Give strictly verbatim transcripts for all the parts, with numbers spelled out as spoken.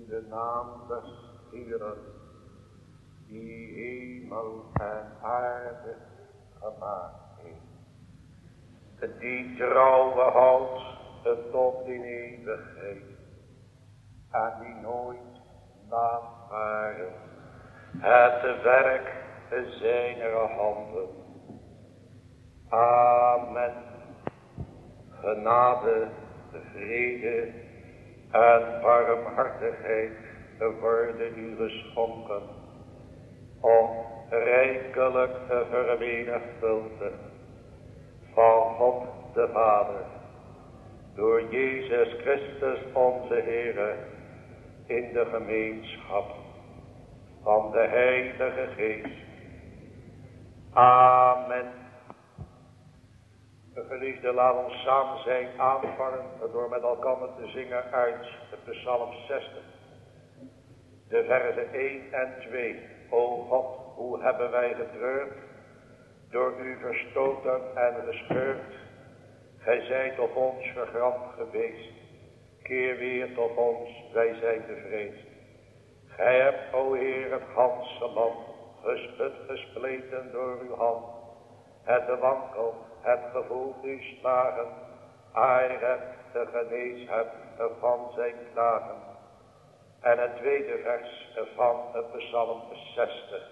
in de naam des Heeren, die hemel en aarde gemaakt heeft, die trouwe houdt tot in eeuwigheid, en die nooit laat varen het werk zijner handen. Amen. Genade, vrede en barmhartigheid worden u geschonken, om rijkelijk te vermenigvuldigen van God de Vader, door Jezus Christus onze Heere, in de gemeenschap van de Heilige Geest. Amen. Geliefde, laat ons samen zijn aanvangen door met elkaar te zingen uit de Psalm zestig. De verzen één en twee. O God, hoe hebben wij getreurd, door u verstoten en gescheurd. Gij zijt op ons vergramd geweest. Keer weer tot ons, wij zijn bevreesd. Gij hebt, o Heer, het ganse land gesput, gespleten door uw hand. Het wankel, het gevoel u slagen, hij hebt de genees hebt van zijn klagen. En het tweede vers van het Psalm zestig.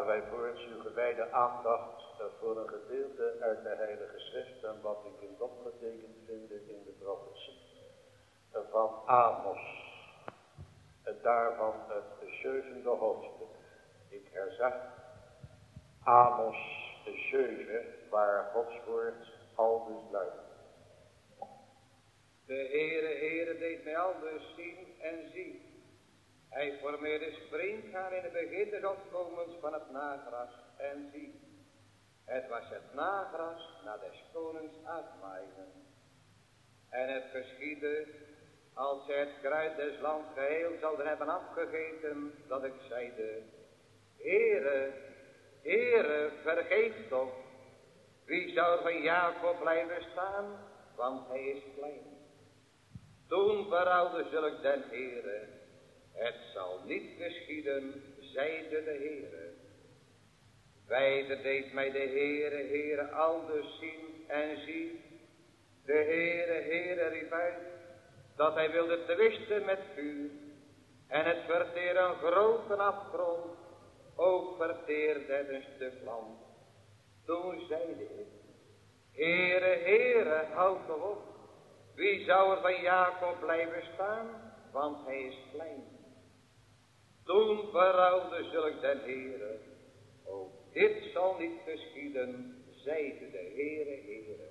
vragen wij voorts uw gewijde aandacht voor een gedeelte uit de Heilige Schrift en wat u kunt opgetekend vinden in de profetie van Amos. Daarvan het zevende hoofdstuk. Ik herzeg Amos zeven, waar Gods woord aldus luidt. De Heere, Heere deed mij aldus zien en zien. Hij formeerde springgaan in de begin des opkomens van het nagras en zie. Het was het nagras na des konings uitmaaien. En het geschiedde, als zij het kruid des lands geheel zouden hebben afgegeten, dat ik zeide, Heere, Heere, vergeef toch. Wie zou van Jacob blijven staan, want hij is klein. Toen berouwde zulk den Heere, het zal niet geschieden, zeide de Heere. Wijde deed mij de Heere, Heere, aldus zien en zie. De Heere, Heere riep uit, dat hij wilde twisten met vuur. En het verteerde een grote afgrond, ook verteerde het een stuk land. Toen zeide ik, Heere, Heere, houd toch op. Wie zou er van Jacob blijven staan, want hij is klein. Toen berouwde zulk den Heere, ook dit zal niet geschieden, zeide de Heere, Heere.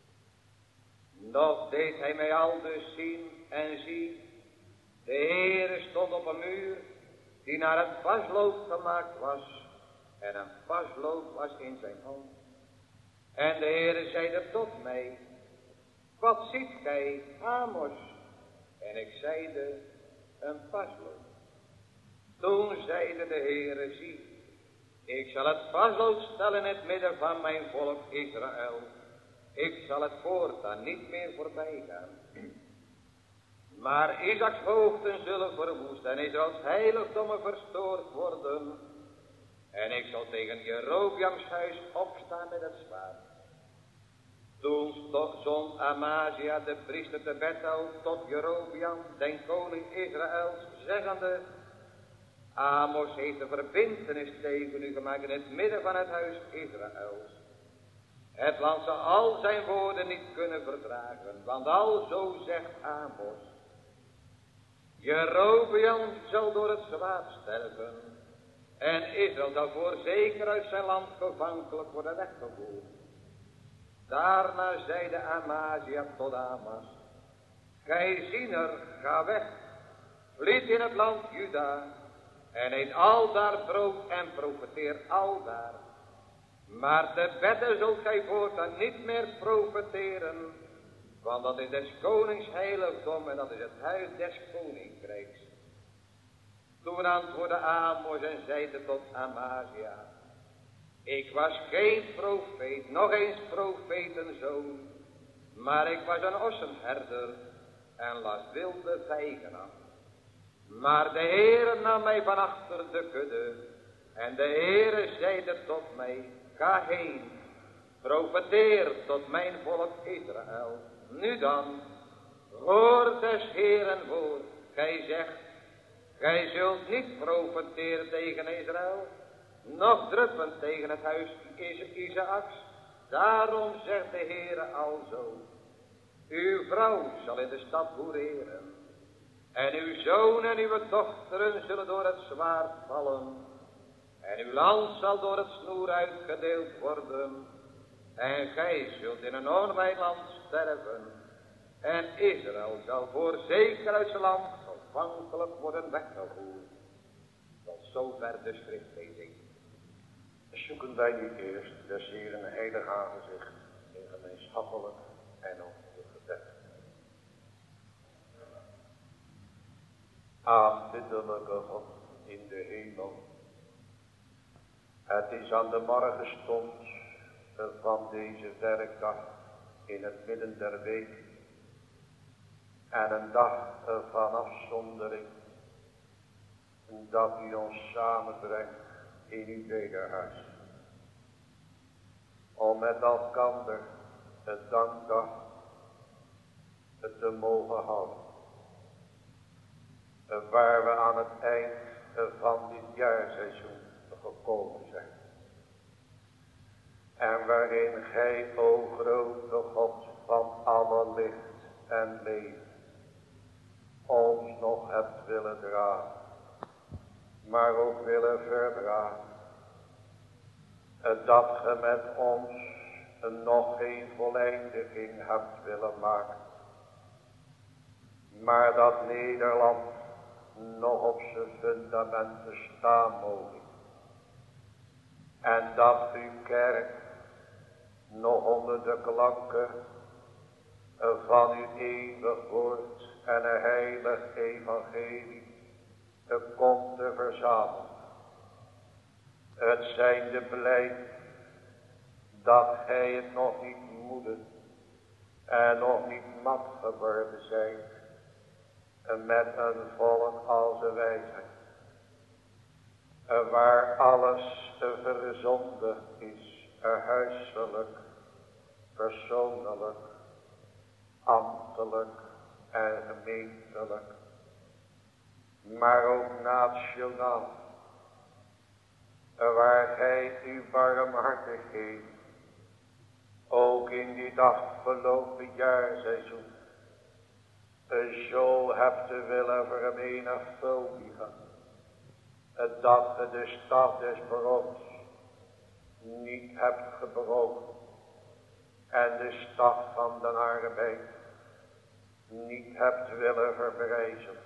Nog deed hij mij aldus zien en zie, de Heere stond op een muur, die naar het paslood gemaakt was, en een paslood was in zijn hand. En de Heere zeide tot mij, wat ziet gij, Amos? En ik zeide, een paslood. Toen zeide de Heere, zie, ik zal het paslood stellen in het midden van mijn volk Israël. Ik zal het voortaan niet meer voorbij gaan. Maar Isaaks hoogten zullen verwoest en Israëls heiligdommen verstoord worden. En ik zal tegen Jerobeams huis opstaan met het zwaard. Toen zond Amazia de priester te Bethel tot Jerobeam, den koning Israëls, zeggende, Amos heeft een verbintenis tegen u gemaakt in het midden van het huis Israëls. Het land zal al zijn woorden niet kunnen verdragen, want al zo zegt Amos. Jerobeam zal door het zwaard sterven, en Israël zal voorzeker uit zijn land gevankelijk worden weggevoerd. Daarna zeide Amazia tot Amas, gij ziener, ga weg, vliet in het land Juda, en eet aldaar brood en profeteer aldaar. Maar te Bethel zult gij voortaan niet meer profeteren, want dat is des konings heiligdom en dat is het huis des koninkrijks. Toen antwoordde Amos en zeide tot Amazia, ik was geen profeet, nog eens profetenzoon, maar ik was een ossenherder en las wilde vijgen af. Maar de Heere nam mij van achter de kudde en de Heere zeide tot mij, ga heen, profeteer tot mijn volk Israël. Nu dan, hoor des Heeren woord, gij zegt, gij zult niet profeteren tegen Israël, nog druppen tegen het huis Isaaks. Daarom zegt de Heere alzo, uw vrouw zal in de stad hoereren, en uw zoon en uw dochteren zullen door het zwaard vallen, en uw land zal door het snoer uitgedeeld worden, en gij zult in een onrein land sterven, en Israël zal voorzeker uit zijn land afhankelijk worden weggevoerd. Tot zover de schriftlezing. Zoeken wij nu eerst des Heeren heilig aangezicht in gemeenschappelijk en op het gebed. Aanbiddelijke God in de hemel. Het is aan de morgenstond van deze werkdag in het midden der week en een dag van afzondering dat u ons samenbrengt in uw wederhuis. Om met elkander het dankdag te mogen houden. Waar we aan het eind van dit jaarseizoen gekomen zijn. En waarin gij, o grote God van alle licht en leven, ons nog hebt willen dragen, maar ook willen verdragen. Dat ge met ons nog geen voleindiging hebt willen maken. Maar dat Nederland nog op zijn fundamenten staan mogen. En dat uw kerk nog onder de klanken van uw eeuwig woord en een heilig evangelie komt te verzamelen. Het zijn de blij dat gij het nog niet moede en nog niet mat geworden zijt met een volk als de wijsheid, waar alles verzonden is, huiselijk, persoonlijk, ambtelijk en gemeentelijk, maar ook nationaal, waar gij uw barmhartigheid ook in dit afgelopen jaarseizoen zo hebt te willen vermenigvuldigen, dat ge de stad des brouwers niet hebt gebroken en de stad van de arbeid niet hebt willen verbrijzen,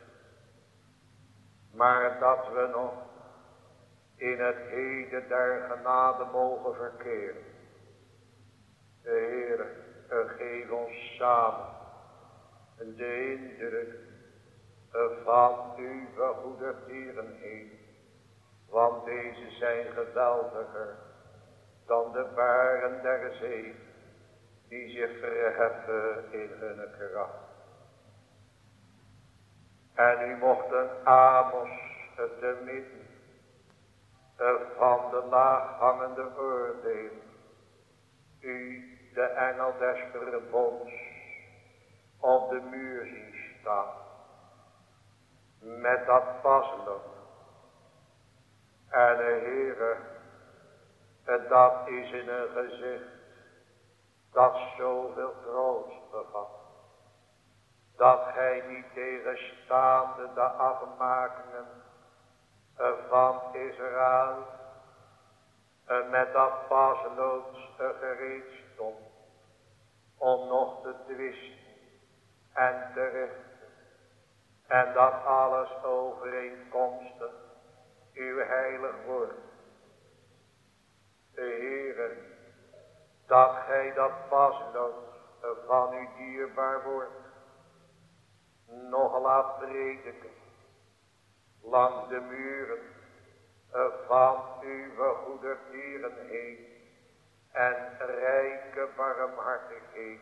maar dat we nog in het heden der genade mogen verkeren. De Heer, geef ons samen de indruk van uw goedertierenheid, want deze zijn geweldiger dan de baren der zee, die zich verheffen in hun kracht. En u mocht een Amos te midden van de laaghangende oordeel, u de engel des verbonds op de muur zien staan, met dat pasloop. En de Heere, dat is in een gezicht dat zoveel troost bevat, dat gij niet tegenstaande de afmakingen van Israël met dat paslood gereed stond om nog te twisten en te richten, en dat alles overeenkomstig uw heilig woord. De Heere, dat gij dat paslood van uw dierbaar woord nog laat prediken langs de muren van uw goedertierenheid en rijke barmhartigheid.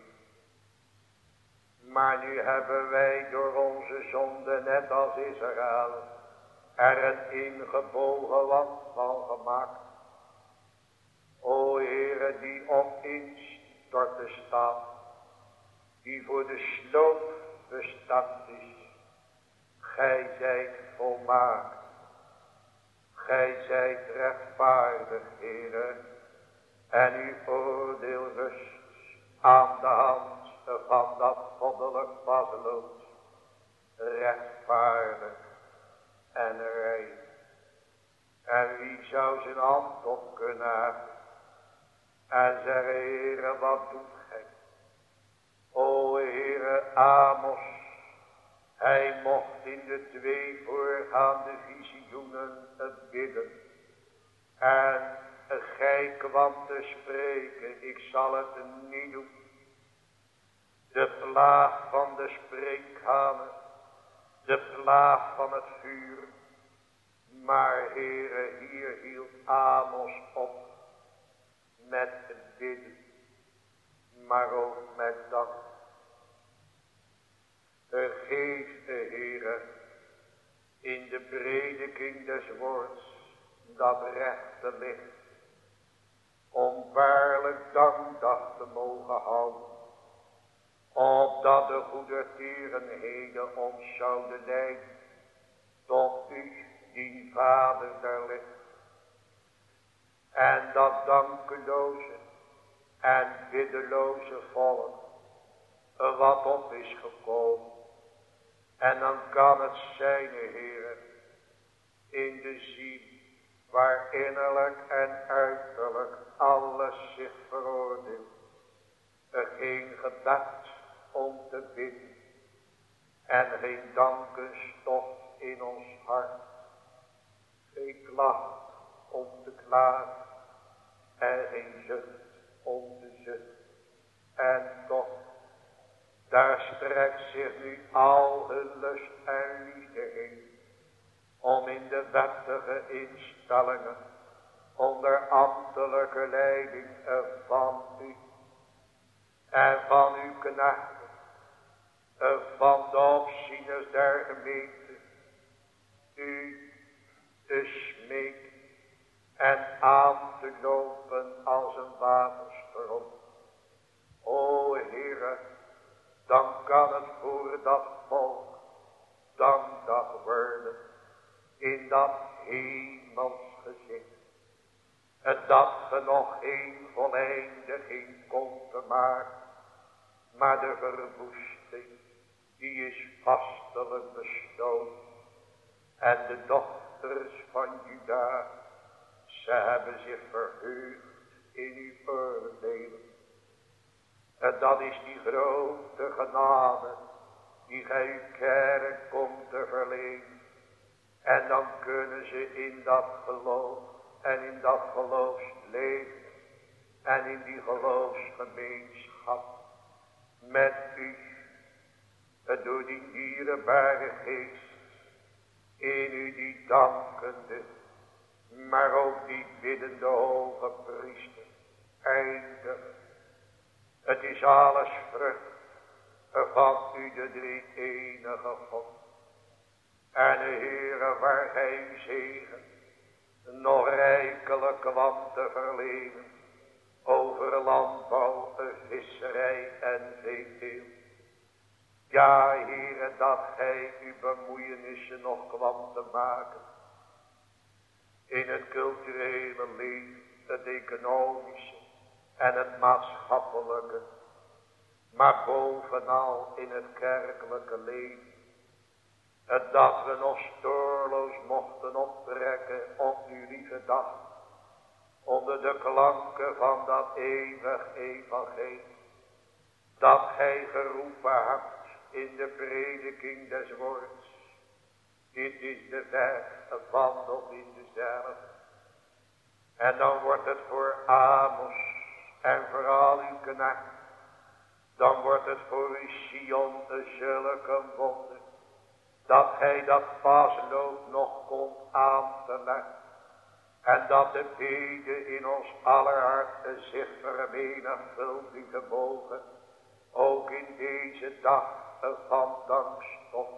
Maar nu hebben wij door onze zonde, net als Israël, er een ingebogen land van gemaakt. O Heere, die om instorten staat, die voor de sloop bestemd is. Gij zijt volmaakt. Gij zijt rechtvaardig, Heere, en uw oordeel rust aan de hand van dat goddelijk paslood, rechtvaardig en rein. En wie zou zijn hand op kunnen hebben en zeggen, Heere, wat doet gij? O Heere, Amos, hij mocht in de twee voorgaande visioenen het bidden. En gij kwam te spreken, ik zal het niet doen. De plaag van de spreekkamer, de plaag van het vuur. Maar Heere, hier hield Amos op met het bidden, maar ook met dank. Geef de Heere in de prediking des woords dat rechte licht, om waarlijk dankdag te mogen houden, opdat de goedertierenheden ons zouden leiden tot u, die Vader der licht, En dat dankeloze en biddeloze volk wat op is gekomen. En dan kan het zijn, Heere, in de ziel waar innerlijk en uiterlijk alles zich veroordeelt. Er geen gebed om te bidden en geen dankenstof in ons hart. Geen klacht om te klagen en geen zucht om te zuchten. En toch, daar strekt zich nu al hun lust en liefde heen, om in de wettige instellingen, onder ambtelijke leiding van u en van uw knechten, van de opzieners der gemeente, u te smeken en aan te lopen als een wapenstroom. O Heere, dan kan het voor dat volk dankdag worden in dat hemels gezicht. Het dat ge nog geen voleindiging kon te maken, maar de verwoesting die is vastelijk bestoven. En de dochters van Juda, ze hebben zich verheugd in uw oordelen. En dat is die grote genade die gij uw kerk komt te verlenen. En dan kunnen ze in dat geloof en in dat geloofsleven en in die geloofsgemeenschap met u, door die dierbare geest in u die dankende, maar ook die biddende hoge priester eindigen. Het is alles vrucht van u de drie enige God. En Heere, waar gij uw zegen nog rijkelijk kwam te verlenen over landbouw, visserij en veeteelt. Ja, Heere, dat gij uw bemoeienissen nog kwam te maken in het culturele leven, het economische en het maatschappelijke, maar bovenal in het kerkelijke leven. Het dat we nog stoorloos mochten optrekken op uw lieve dag, onder de klanken van dat eeuwig evangelie, dat gij geroepen hebt in de prediking des woords. Dit is de weg, wandel in dezelfde. En dan wordt het voor Amos en voor al uw knecht, dan wordt het voor uw Sion zulke wonder, dat gij dat pasloop nog komt aan te leggen. En dat de bede in ons aller hart zich vermenigvuldigen mogen, ook in deze dag van dankstof.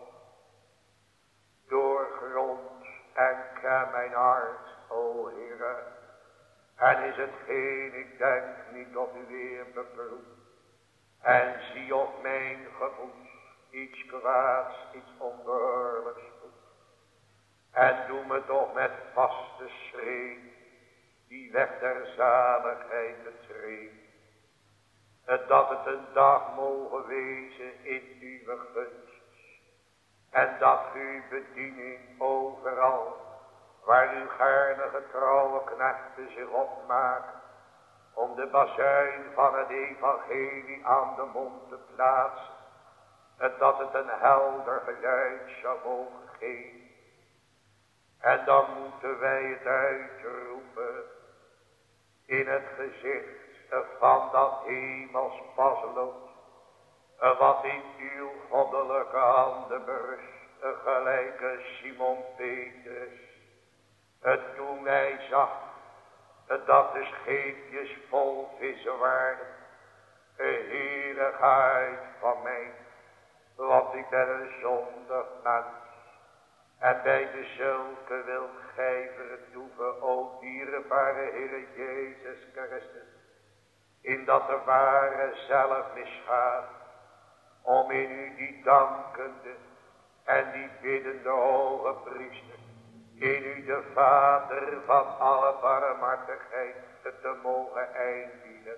Doorgrond en ken mijn hart, o Heere. En is hetgeen ik denk niet tot u weer beproef. En zie op mijn gevoel iets kwaads, iets onbehoorlijks goed. En doe me toch met vaste schreeuw die weg der zaligheid betreden. Dat het een dag mogen wezen in uw gunst. En dat uw bediening overal, waar uw gaarne getrouwe knechten zich opmaken, om de bazuin van het evangelie aan de mond te plaatsen, en dat het een helder geluid zou mogen geven. En dan moeten wij het uitroepen in het gezicht van dat hemels paslood, wat in uw goddelijke handen berust, gelijke Simon Petrus. Het toen hij zag dat de scheepjes vol vissen waren. Heere, ga uit van mij, want ik ben een zondig mens. En bij de zulke wil gij vertoeven, o dierbare Heere Jezus Christus, in dat de ware zelf misgaat, om in u die dankende en die biddende hoge priester, in u de Vader van alle barmhartigheid te mogen eindigen.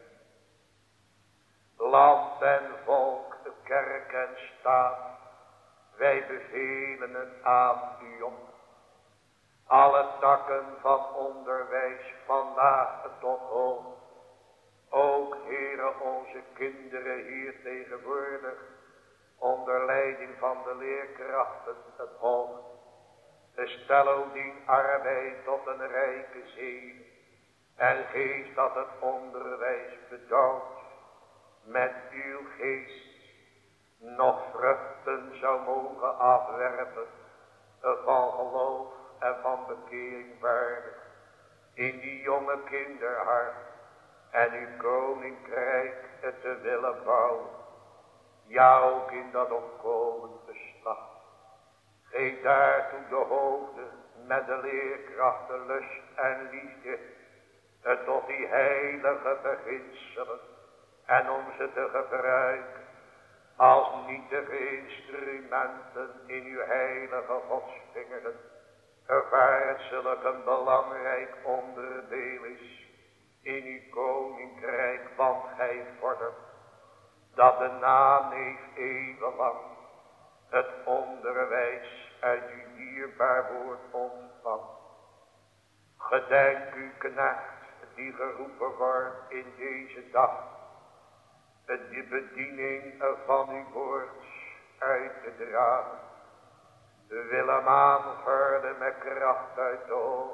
Land en volk, kerk en staat, wij bevelen het aan u op. Alle takken van onderwijs, vandaag tot hoog. Ook, Heere, onze kinderen hier tegenwoordig, onder leiding van de leerkrachten, het hoog. Stel ook die arbeid tot een rijke zegen, en geef dat het onderwijs bedouwt met uw geest nog vruchten zou mogen afwerpen van geloof en van bekering waardig in die jonge kinderhart en uw koninkrijk te willen bouwen. Ja, ook in dat opkomend geslacht. Geef daartoe de hoofden met de leerkrachten lust en liefde tot die heilige beginselen en om ze te gebruiken als nietige instrumenten in uw heilige godsvingeren, waar het zulk een belangrijk onderdeel is in uw koninkrijk, want gij vordert dat de naneef eeuwenlang het onderwijs uit uw dierbaar woord ontvangt. Gedenk uw knecht die geroepen wordt in deze dag, de bediening van uw woord uit te dragen. We willen hem aanvullen met kracht uit de hoogte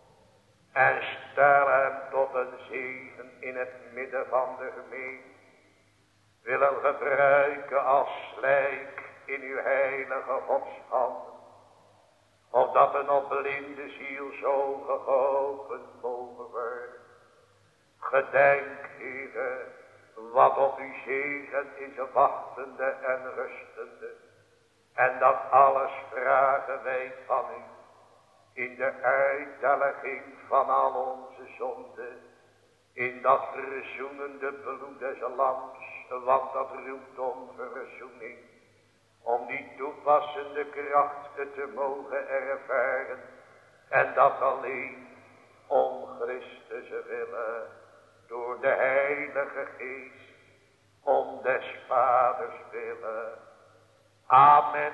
en stel hem tot een zegen in het midden van de gemeente. Wil hem gebruiken als slijk in uw heilige godshanden, opdat een opblinde ziel zo geopend mogen worden. Gedenk, Heere, wat op uw zegen is wachtende en rustende, en dat alles vragen wij van u in de uitdelging van al onze zonden, in dat verzoenende bloed des lams, want dat roept om verzoening, om die toepassende krachten te mogen ervaren, en dat alleen om Christus willen, door de Heilige Geest, om des Vaders willen. Amen.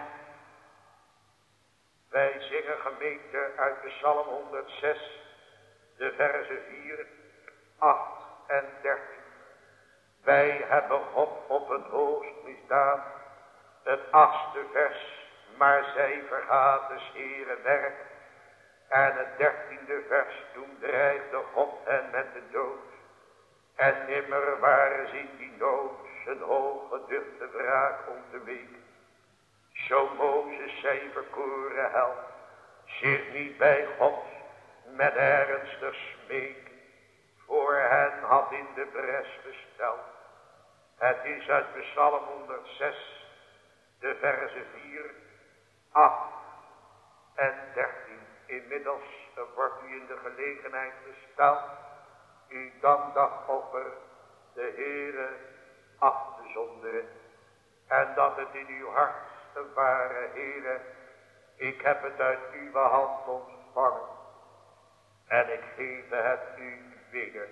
Wij zingen gemeente uit de Psalm honderdzes, de verzen vier, acht en dertien. Wij hebben God op het hoogst misdaan, het achtste vers, maar zij vergaat des Heeren werk. En het dertiende vers, toen dreigde God hen met de dood. En nimmer waren ze in die nood zijn hooggeduchte wraak om te weken. Zo Mozes zijn verkoren held zich niet bij God met ernstig smeek voor hen had in de bres gesteld. Het is uit Psalm honderdzes, de verzen vier, acht en dertien. Inmiddels wordt u in de gelegenheid gesteld uw dankdagoffer de Heere af te zonderen. En dat het in uw hart ware, Heere, ik heb het uit uw hand ontvangen. En ik geef het u weer.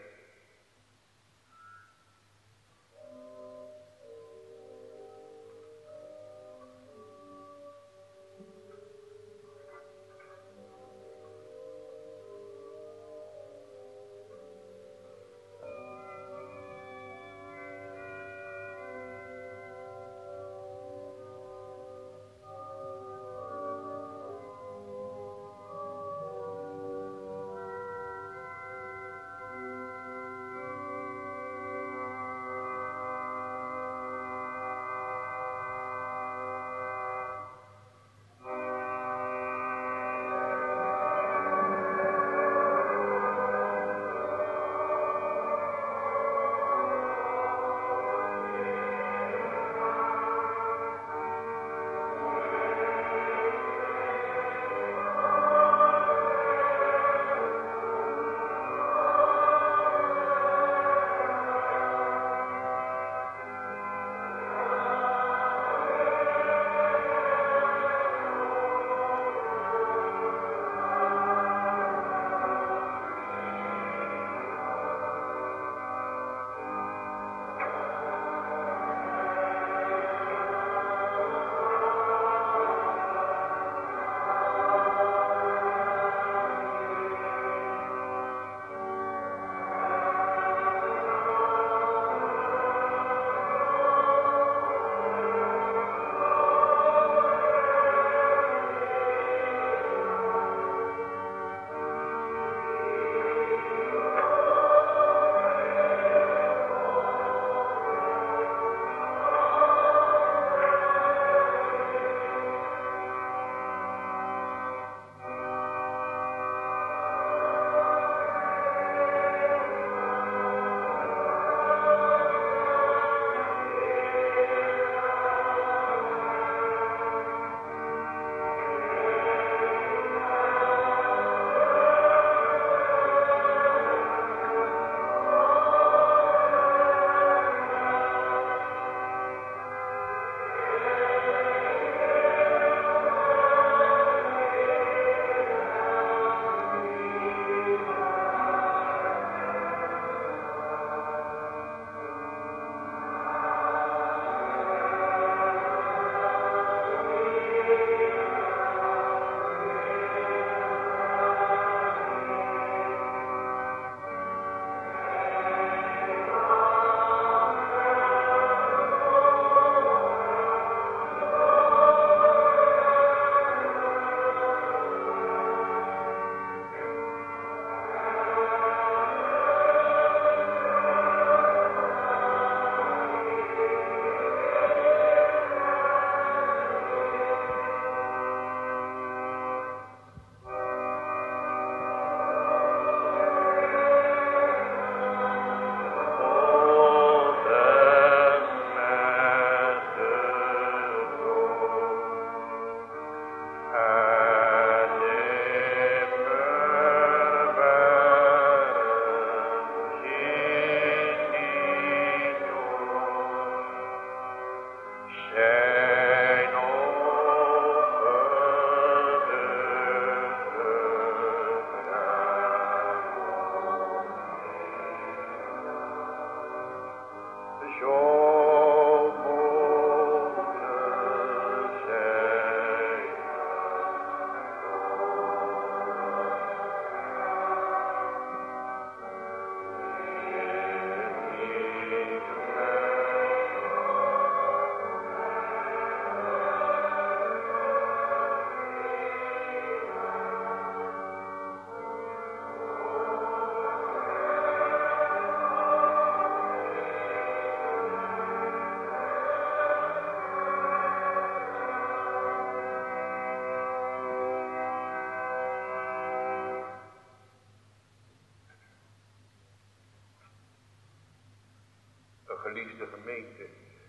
geliefde gemeente.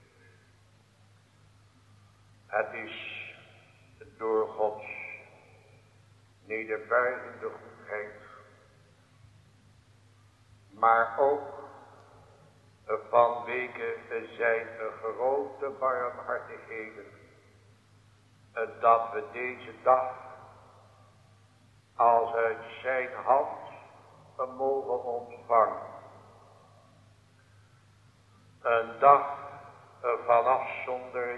Het is door Gods nederbuigende goedheid, maar ook vanwege zijn grote barmhartigheden, dat we deze dag als uit zijn hand mogen ontvangen. Een dag van afzondering,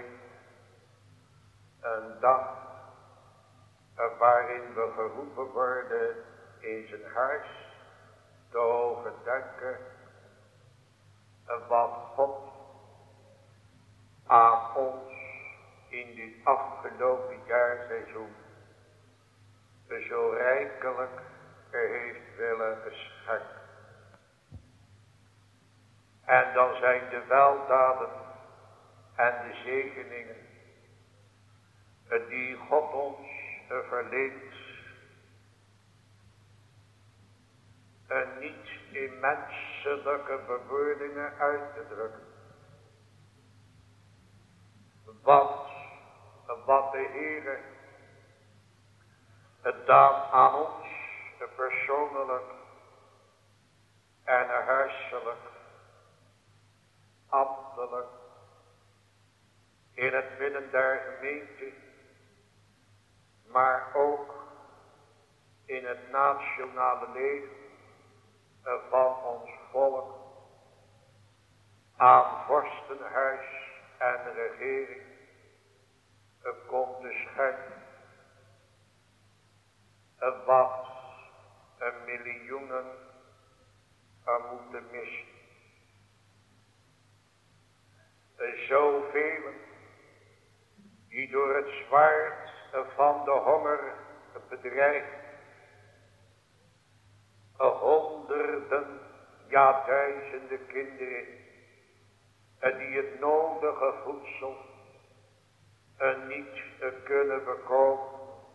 een dag waarin we geroepen worden in zijn huis te overdenken wat God aan ons in dit afgelopen jaarseizoen zo rijkelijk heeft willen schenken. En dan zijn de weldaden en de zegeningen die God ons verleent en niet in menselijke bewoordingen uit te drukken. Want wat de Heere gedaan aan ons persoonlijk en huiselijk, ambtelijk, in het midden der gemeente, maar ook in het nationale leven van ons volk, aan vorstenhuis en regering, komt te schenken. Wat een miljoenen er moeten missen. Zoveel die door het zwaard van de honger bedreigd, honderden, ja duizenden kinderen die het nodige voedsel niet kunnen bekomen.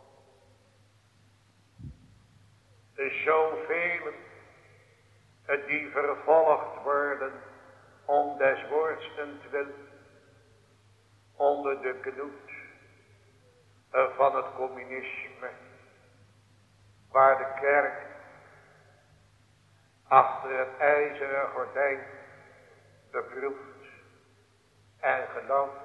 Zoveel die vervolgd worden om des woords entwil, onder de knoet van het communisme, waar de kerk achter het ijzeren gordijn beproefd en gelooft.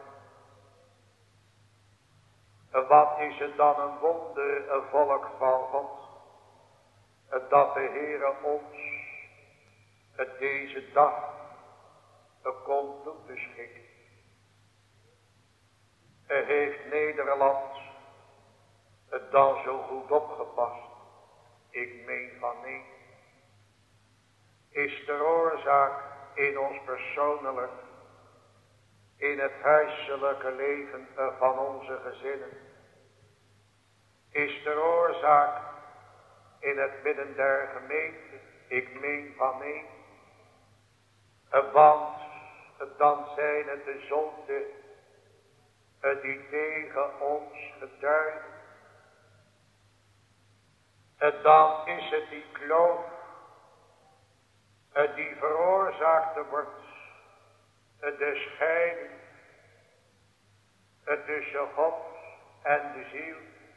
Wat is het dan een wonder, een volk van God, dat de Heere ons deze dag komt toe te schikken. Heeft Nederland het dan zo goed opgepast? Ik meen van nee. Is de oorzaak in ons persoonlijk, in het huiselijke leven van onze gezinnen? Is de oorzaak in het midden der gemeente? Ik meen van nee. Want dan zijn het de zonden die tegen ons getuigen. En dan is het die kloof die veroorzaakt wordt, de scheiding tussen God en de ziel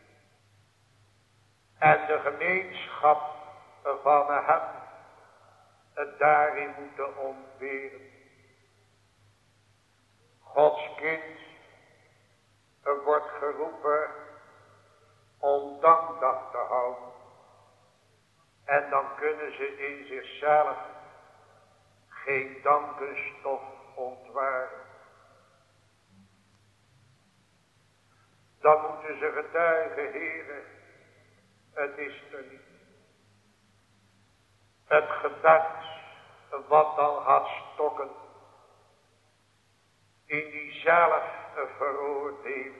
en de gemeenschap van hem daarin moeten ontberen. Gods kind wordt geroepen om dankdag te houden. En dan kunnen ze in zichzelf geen dankenstof ontwaren. Dan moeten ze getuigen, Heere, het is er niet. Het gebed wat dan gaat stokken in die zelfveroordeling,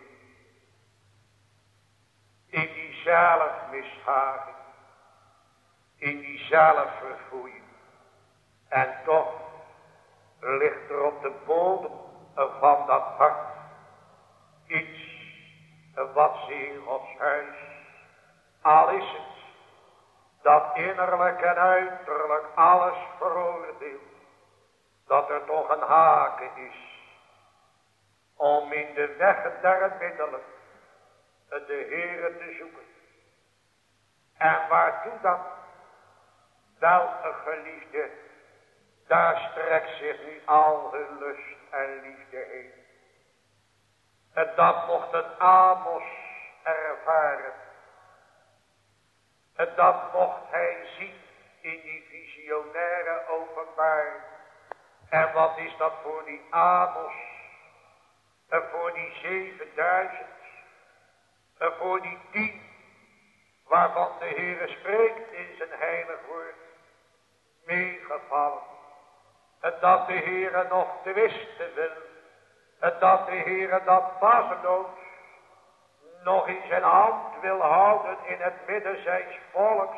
in die zelfmishaving, in die zelfverfoeiing. En toch ligt er op de bodem van dat hart iets wat ze in Gods huis, al is het dat innerlijk en uiterlijk alles veroordeelt, dat er toch een haken is om in de weg der middelen de Heere te zoeken. En waartoe dan? Wel, geliefde, daar strekt zich nu al hun lust en liefde heen. En dat mocht een Amos ervaren. En dat mocht hij zien in die visionaire openbaring. En wat is dat voor die Amos? En voor die zevenduizend? En voor die tien? Waarvan de Heere spreekt in zijn heilig woord. Meegevallen. En dat de Heere nog twisten wil. En dat de Heere dat bazeloos nog in zijn hand wil houden in het midden zijns volks.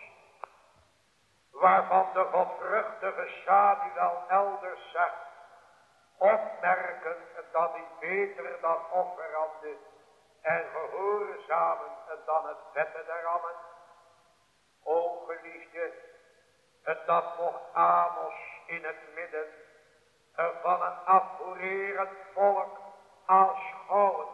Waarvan de godvruchtige Samuel elders zegt. Opmerken dat is beter dan offeranden. En gehoorzamen dan het vette der rammen. O geliefde, dat mocht Amos in het midden van een afhoererend volk aanschouwen.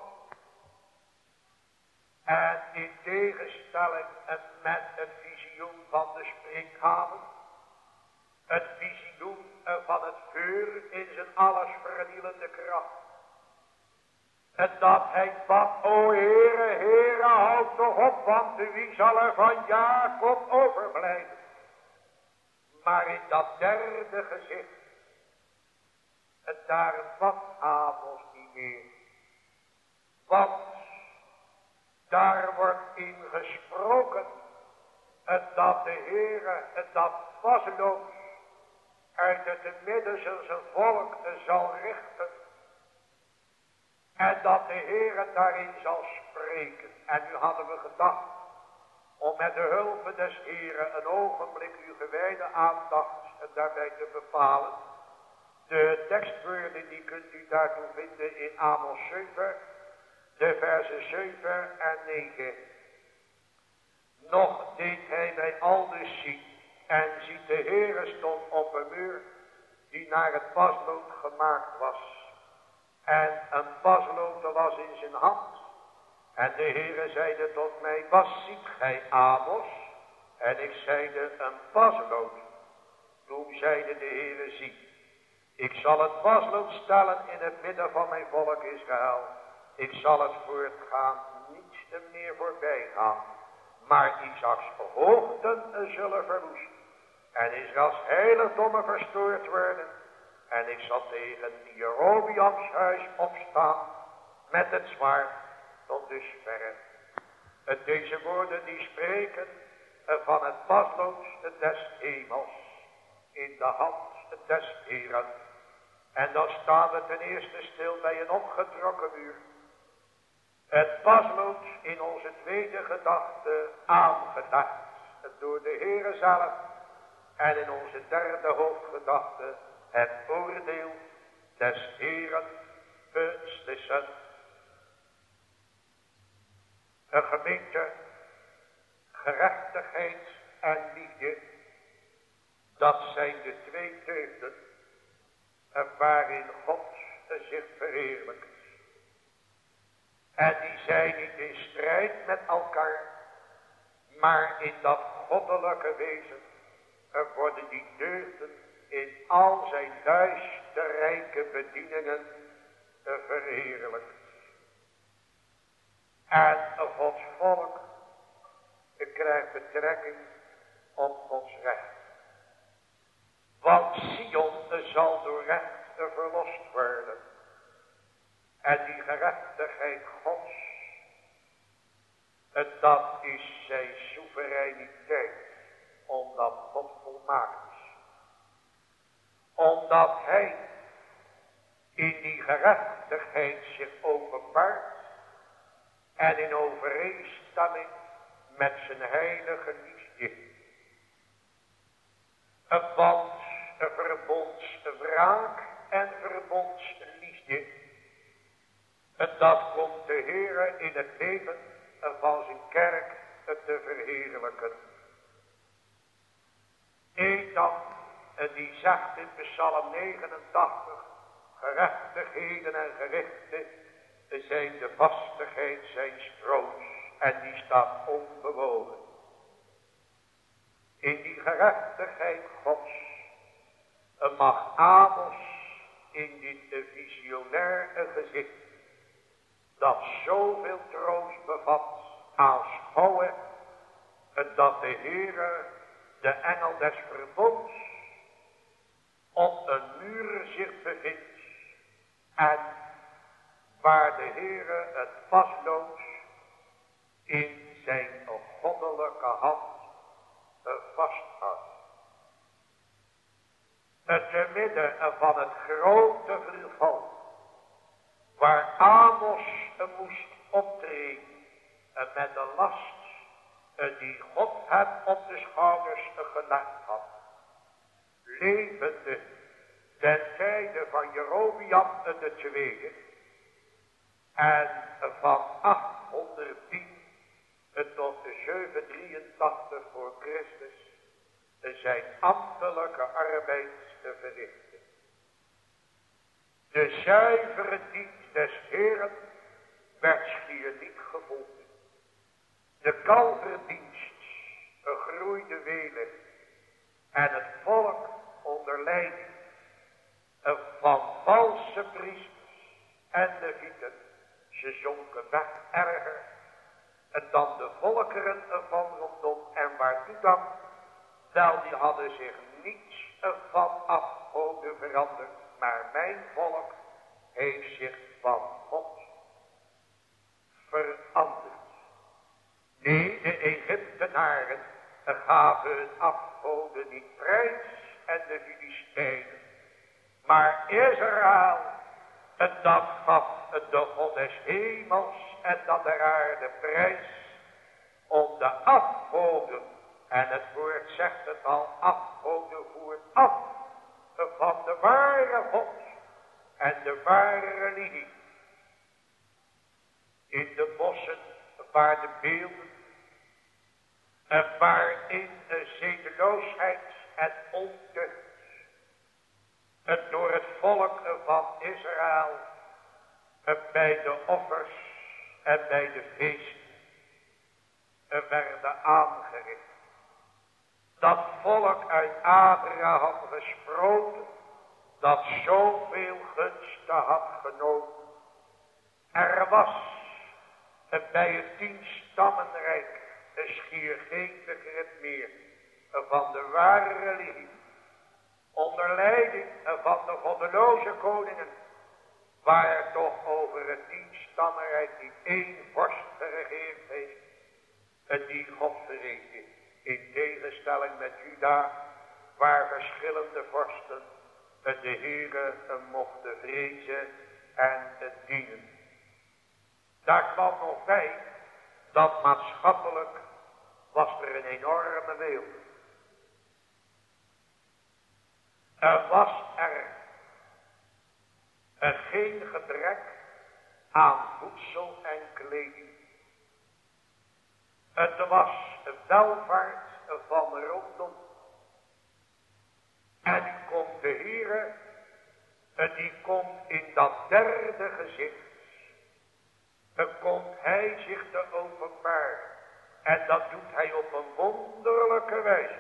En in tegenstelling met het visioen van de spreekkamer, het visioen van het vuur in zijn alles vernielende kracht. En dat hij bad, o Heere, Heere, houd toch op, want wie zal er van Jacob overblijven? Maar in dat derde gezicht, en daar was Amos niet meer. Want daar wordt in gesproken, en dat de Heere, en dat vastloos uit het midden zijn volk zal richten. En dat de Heere daarin zal spreken. En nu hadden we gedacht om met de hulp des Heeren een ogenblik uw gewijde aandacht en daarbij te bepalen. De tekstwoorden die kunt u daartoe vinden in Amos zeven, de versen zeven en negen. Nog deed hij mij aldus zien en ziet de Heere stond op een muur die naar het paslood gemaakt was. En een paslood was in zijn hand. En de Heere zeide tot mij, wat ziet gij, Amos? En ik zeide, een paslood. Toen zeide de Heere, zie, ik zal het paslood stellen in het midden van mijn volk Israël. Ik zal het voortgaan, niets te meer voorbij gaan. Maar Isaaks hoogten zullen verwoesten. En Israëls heiligdommen verstoord worden. En ik zal tegen Jerobeams huis opstaan met het zwaard tot dusverre. Deze woorden die spreken van het pasloodste des hemels in de hand des Heeren. En dan staan we ten eerste stil bij een opgetrokken muur. Het paslood in onze tweede gedachte aangedacht door de Heere zelf. En in onze derde hoofdgedachte het oordeel des Heeren beslissen. Een gemeente, gerechtigheid en liefde, dat zijn de twee deugden waarin God zich verheerlijkt. En die zijn niet in strijd met elkaar, maar in dat goddelijke wezen worden die deugden in al zijn luisterrijke bedieningen verheerlijkt. En Gods volk krijgt betrekking op Gods recht. Want Sion zal door recht verlost worden. En die gerechtigheid Gods, dat is zijn soevereiniteit, omdat God volmaakt is. Omdat hij in die gerechtigheid zich openbaart en in overeenstemming met zijn heilige liefde. Een band, een verbondswraak en verbondsliefde. En dat komt de Heere in het leven van zijn kerk te verheerlijken. Eén dan En die zegt in Psalm negenentachtig, gerechtigheden en gerichten zijn de vastigheid zijn stroos. En die staat onbewogen. In die gerechtigheid Gods mag Amos in dit visionaire gezicht, dat zoveel troost bevat, aanschouwen, dat de Heere, de engel des verbonds, op een muur zich bevindt en waar de Heere het vastloos in zijn goddelijke hand vasthoudt. Te midden van het grote verval waar Amos moest optreden met de last die God hem op de schouders gelegd had, levende ten tijde van Jerobeam de tweede en van achthonderdtien tot zevenhonderddrieëntachtig voor Christus zijn ambtelijke arbeid te verrichten. De zuivere dienst des Heeren werd schier niet gevonden. De kalverdienst groeide welig en het volk onder leiding van valse priesters en levieten, ze zonken weg erger dan de volkeren van rondom. En waartoe dan? Wel, die hadden zich niets van afgoden veranderd, maar mijn volk heeft zich van God veranderd. Nee, de Egyptenaren gaven hun afgoden niet prijs en de Filistijnen. Maar Israël, dat gaf de God des hemels en dat der aarde prijs om de afgoden. En het woord zegt het al, afgoden voert af van de ware God en de ware religie. In de bossen waar de beelden, en waarin de zedeloosheid en ontucht het door het volk van Israël bij de offers en bij de feesten werden aangericht. Dat volk uit Abraham gesproken, dat zoveel gunsten had genomen. Er was bij het tienstammenrijk schier geen begrip meer van de ware religie. Onder leiding van de goddeloze koningen, waar toch over het tienstammenrijk niet één vorst geregeerd heeft, en die God vreesde, in tegenstelling met Juda, waar verschillende vorsten de Heere mochten vrezen en dienen. Daar kwam nog bij dat maatschappelijk was er een enorme weelde. Er was er, er geen gebrek aan voedsel en kleding. Het was een welvaart van rondom. En nu komt de Heere, en die komt in dat derde gezicht. Dan komt hij zich te openbaren. En dat doet hij op een wonderlijke wijze.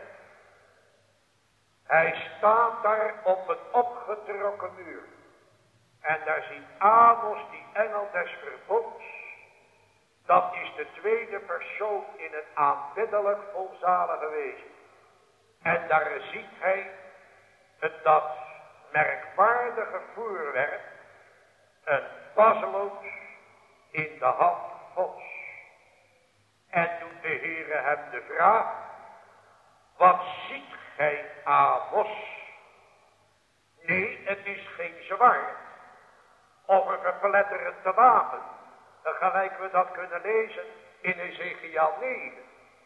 Hij staat daar op een opgetrokken muur. En daar ziet Amos, die engel des verbonds. Dat is de tweede persoon in het aanbiddelijk volzalige wezen. En daar ziet hij dat merkwaardige voorwerp, een pazzeloos in de hand Gods. En doet de Heere hem de vraag, wat ziet gij, Amos? Nee, het is geen zwaard of een verpletterend wapen, gelijk we dat kunnen lezen in Ezekiel negen.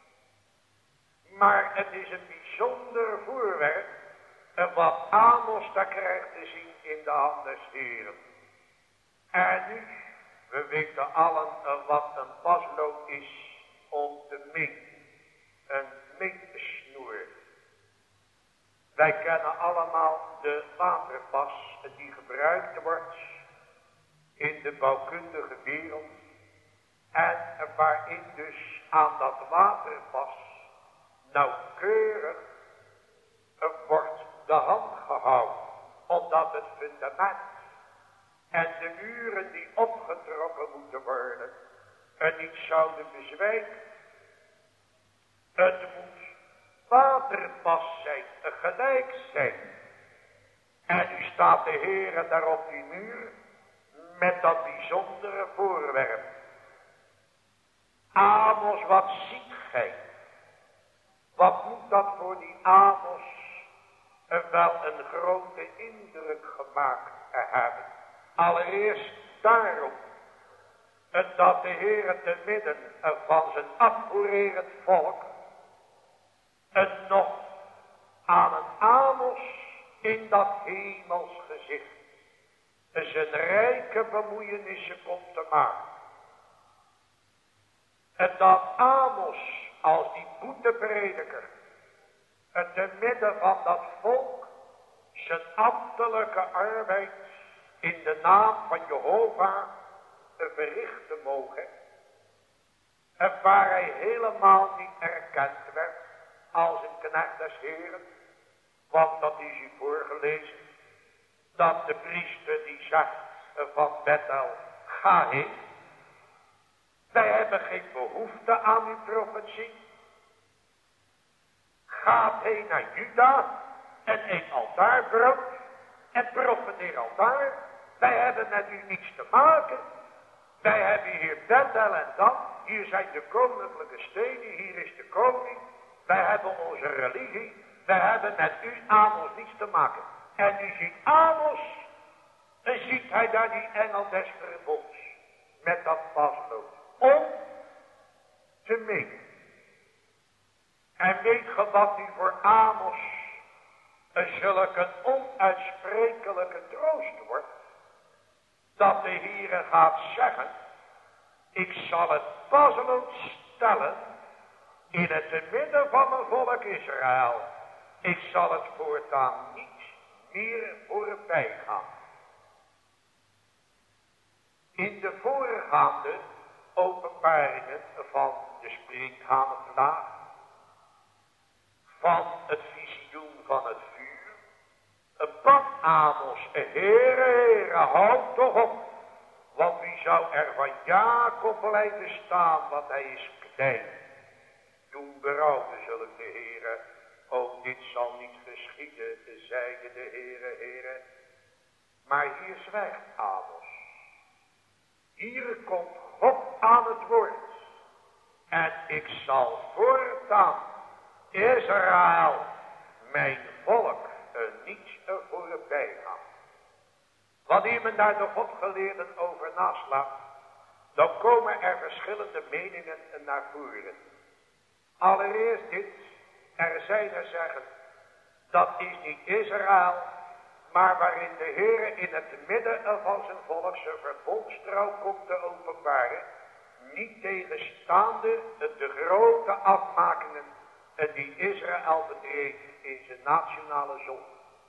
Maar het is een bijzonder voorwerp wat Amos daar krijgt te zien in de hand des Heeren. En nu, we weten allen wat een paslood is om te meten. Een meetsnoer. Wij kennen allemaal de waterpas die gebruikt wordt in de bouwkundige wereld. En waarin dus aan dat waterpas nauwkeurig wordt de hand gehouden. Omdat het fundament en de muren die opgetrokken moeten worden er niet zouden bezwijken. Het moet waterpas zijn, gelijk zijn. En nu staat de Heere daar op die muur met dat bijzondere voorwerp. Amos, wat ziet gij? Wat moet dat voor die Amos wel een grote indruk gemaakt hebben? Allereerst daarom dat de Heere te midden van zijn afgoererend volk het nog aan een Amos in dat hemels gezicht zijn rijke bemoeienissen komt te maken. En dat Amos als die boeteprediker het te midden van dat volk zijn ambtelijke arbeid in de naam van Jehovah verrichten mogen. En waar hij helemaal niet erkend werd als een knecht des Heren. Want dat is u voorgelezen. Dat de priester die zegt van Bethel, ga heen. Wij hebben geen behoefte aan uw profetie. Gaat heen naar Juda en eet altaarbrood en profeteer altaar. Wij hebben met u niets te maken. Wij hebben hier Bethel en dan. Hier zijn de koninklijke steden, hier is de koning. Wij hebben onze religie. Wij hebben met u Amos niets te maken. En u ziet Amos, en ziet hij daar die engel des verbonds met dat paslood. Om te menen. En weet ge wat u voor Amos een zulke onuitsprekelijke troost wordt? Dat de Heere gaat zeggen, ik zal het paslood stellen in het midden van mijn volk Israël. Ik zal het voortaan niet meer voorbij gaan. In de voorgaande openbaringen van de springgaande vandaag, van het visioen van het vuur, een bang Amos, Heere, Heere, houd toch op, want wie zou er van Jacob blijven staan, want hij is klein. Toen berouwde zullen de Heere, ook dit zal niet geschieden, zeide de Heere, Heere. Maar hier zwijgt Amos. Hier komt God aan het woord. En ik zal voortaan Israël, mijn volk, er niet voorbij gaan. Wanneer men daar de Godgeleerden over naslaat, dan komen er verschillende meningen naar voren. Allereerst dit, er zijn er zeggen, dat is niet Israël, maar waarin de Heere in het midden van zijn volk zijn verbondstrouw komt te openbaren, niet tegenstaande de grote afmakingen die Israël bedreef in zijn nationale zonde.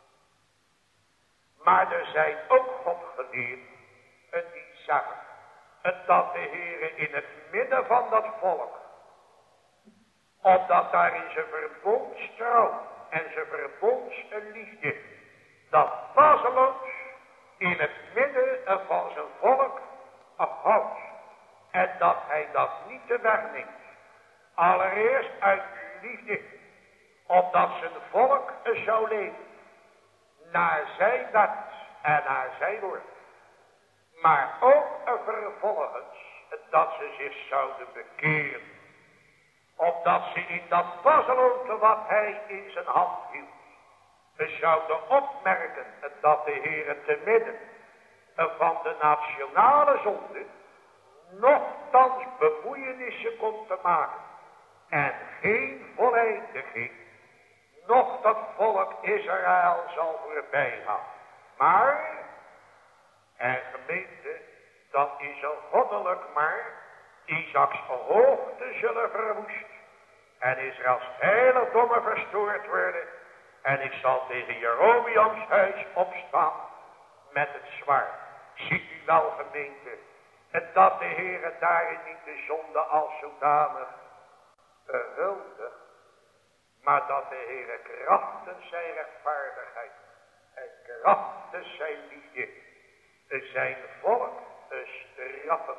Maar er zijn ook Godgeleerden die zeggen dat de Heere in het midden van dat volk, opdat daar in zijn verbondstrouw en zijn verbondsliefde, dat paslood in het midden van zijn volk houdt. En dat hij dat niet te wegneemt. Allereerst uit liefde, opdat zijn volk zou leven. Naar zijn wet en naar zijn woord. Maar ook vervolgens dat ze zich zouden bekeren. Opdat ze in dat paslood wat hij in zijn hand hield, we zouden opmerken dat de Heere te midden van de nationale zonde nochtans bemoeienissen komt te maken en geen voleindiging, noch dat volk Israël zal voorbij gaan. Maar, en gemeente, dat is zo goddelijk maar, Isaaks hoogte zullen verwoest en Israëls heiligdommen verstoord worden En ik zal tegen Jerobeams huis opstaan met het zwaard. Ziet u wel, gemeente, en dat de Heere daarin niet de zonde als zodanig verhuldigt, maar dat de Heere krachtens zijn rechtvaardigheid en krachtens zijn liefde zijn volk straffen.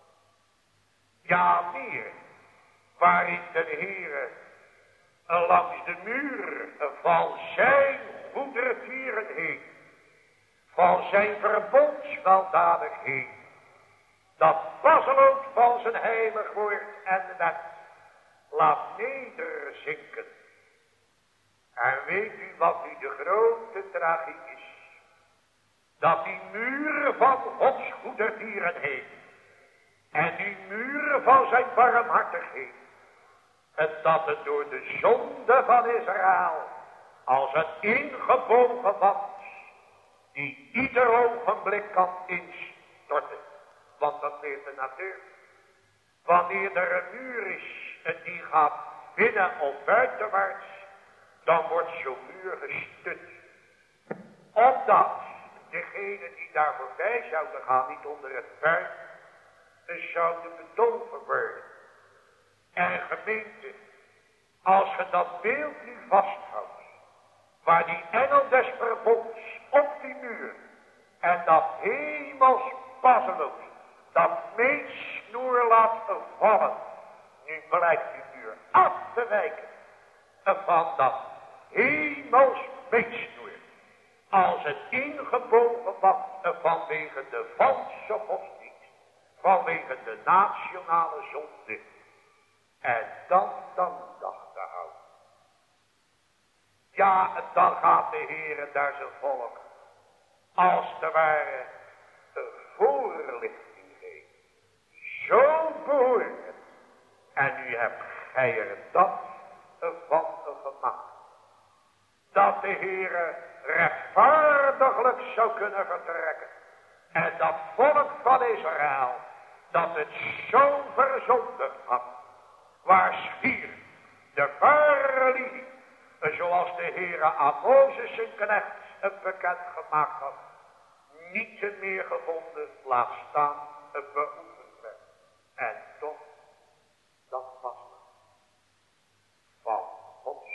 Ja, meer, waarin de Heere langs de muur van zijn goedertieren heen, van zijn verbondsweldadigheid, dat vasseloos van zijn heilig woord en wet laat nederzinken. En weet u wat nu de grote tragiek is? Dat die muren van Gods goedertierenheid en die muren van zijn barmhartigheid, en dat het door de zonde van Israël als een ingebogen wand die ieder ogenblik kan instorten. Want dat leert de natuur. Wanneer er een muur is en die gaat binnen of buitenwaarts, dan wordt zo'n muur gestut. Opdat degenen die daar voorbij zouden gaan niet onder het puin zouden bedolven worden. En gemeente, als je dat beeld nu vasthoudt, waar die engel des verbonds op die muur en dat hemels passeloos, dat meetsnoer laat vallen, nu blijkt die muur af te wijken van dat hemels meetsnoer, als het ingebogen was vanwege de valse godsdienst, vanwege de nationale zonde. En dan dan dag te houden. Ja, dan gaat de Heere daar zijn volk als te ware een voorlichting geven. Zo behoort het. En nu hebt gij er dat van gemaakt. Dat de Heere rechtvaardiglijk zou kunnen vertrekken. En dat volk van Israël, dat het zo verzondigd had, waar schier de ware religie, zoals de Heere aan Mozes zijn knecht het bekend gemaakt had, niet te meer gevonden, laat staan, het beoefend werd. En toch, dat was het. Van Gods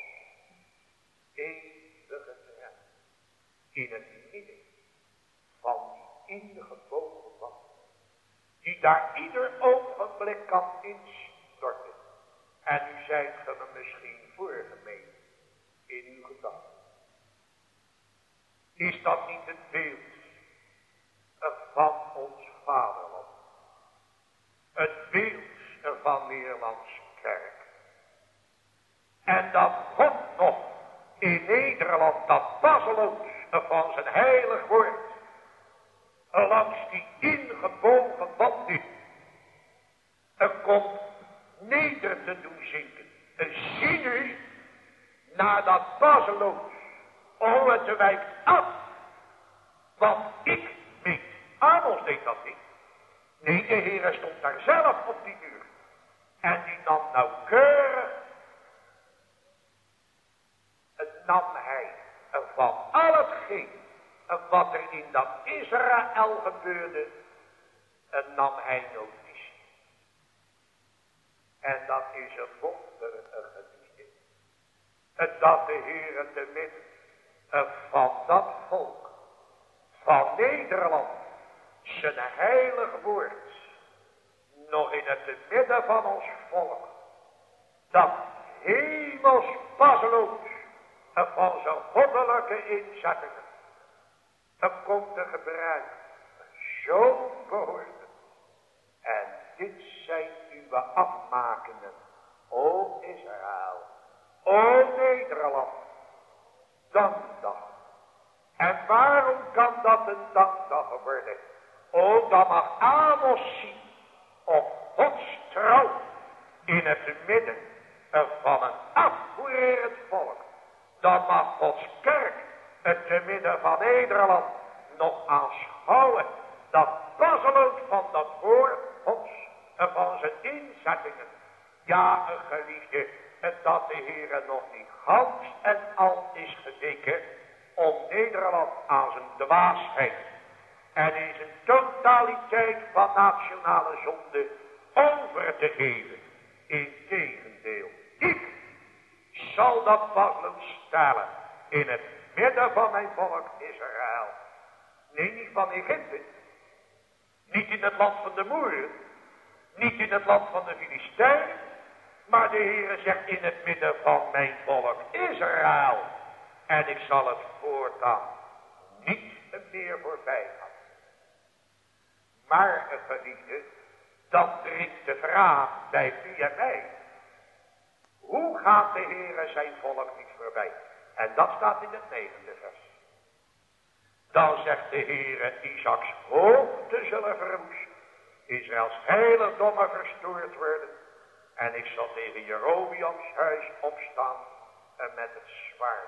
eeuwige trend in het midden van die ingebogen wand, die daar ieder ogenblik kan instorten. En u zijt ge me misschien voorgemeen in uw gedachten. Is dat niet het beeld van ons vaderland? Het beeld van Nederlands kerk. En dat God nog in Nederland dat passeloos van zijn heilig woord langs die ingebogen wand nu er komt neder te doen zinken. Zie nu naar dat passeloos. Oh, het wijkt af. Want ik weet, Amos deed dat niet. Nee, de Heere stond daar zelf op die muur. En die nam nauwkeurig, het nam hij van al hetgeen wat er in dat Israël gebeurde, en nam hij notitie. En dat is een wonderlijke geliefde. Dat de Heere te midden van dat volk, van Nederland, zijn heilig woord, nog in het midden van ons volk, dat hemels passeloos van zijn goddelijke inzettingen, dat komt te gebruiken. Zo behoort het. En dit zijn uw afmakingen, o Israël, o Nederland, dankdag. En waarom kan dat een dankdag worden? O, dan mag Amos zien op Gods trouw in het midden van een afgoererend volk. Dan mag Gods kerk het te midden van Nederland nog aanschouwen dat passeloos van dat woord Gods en van zijn inzettingen. Ja, een geliefde, En dat de Heere nog niet gans en al is geweken om Nederland aan zijn dwaasheid en in zijn totaliteit van nationale zonde over te geven. Integendeel, ik zal dat vastloos stellen in het midden van mijn volk Israël. Nee, niet van Egypte. Niet in het land van de Moeren. Niet in het land van de Filistijnen. Maar de Heere zegt in het midden van mijn volk Israël. En ik zal het voortaan niet meer voorbij gaan. Maar, geliefde, dan dringt de vraag bij u en mij. Hoe gaat de Heere zijn volk niet voorbij? En dat staat in het negende vers. Dan zegt de Heere, Isaaks hoogte zullen verwoesten. Israëls heiligdommen verstoord worden. En ik zal tegen Jerobeams huis opstaan en met het zwaard.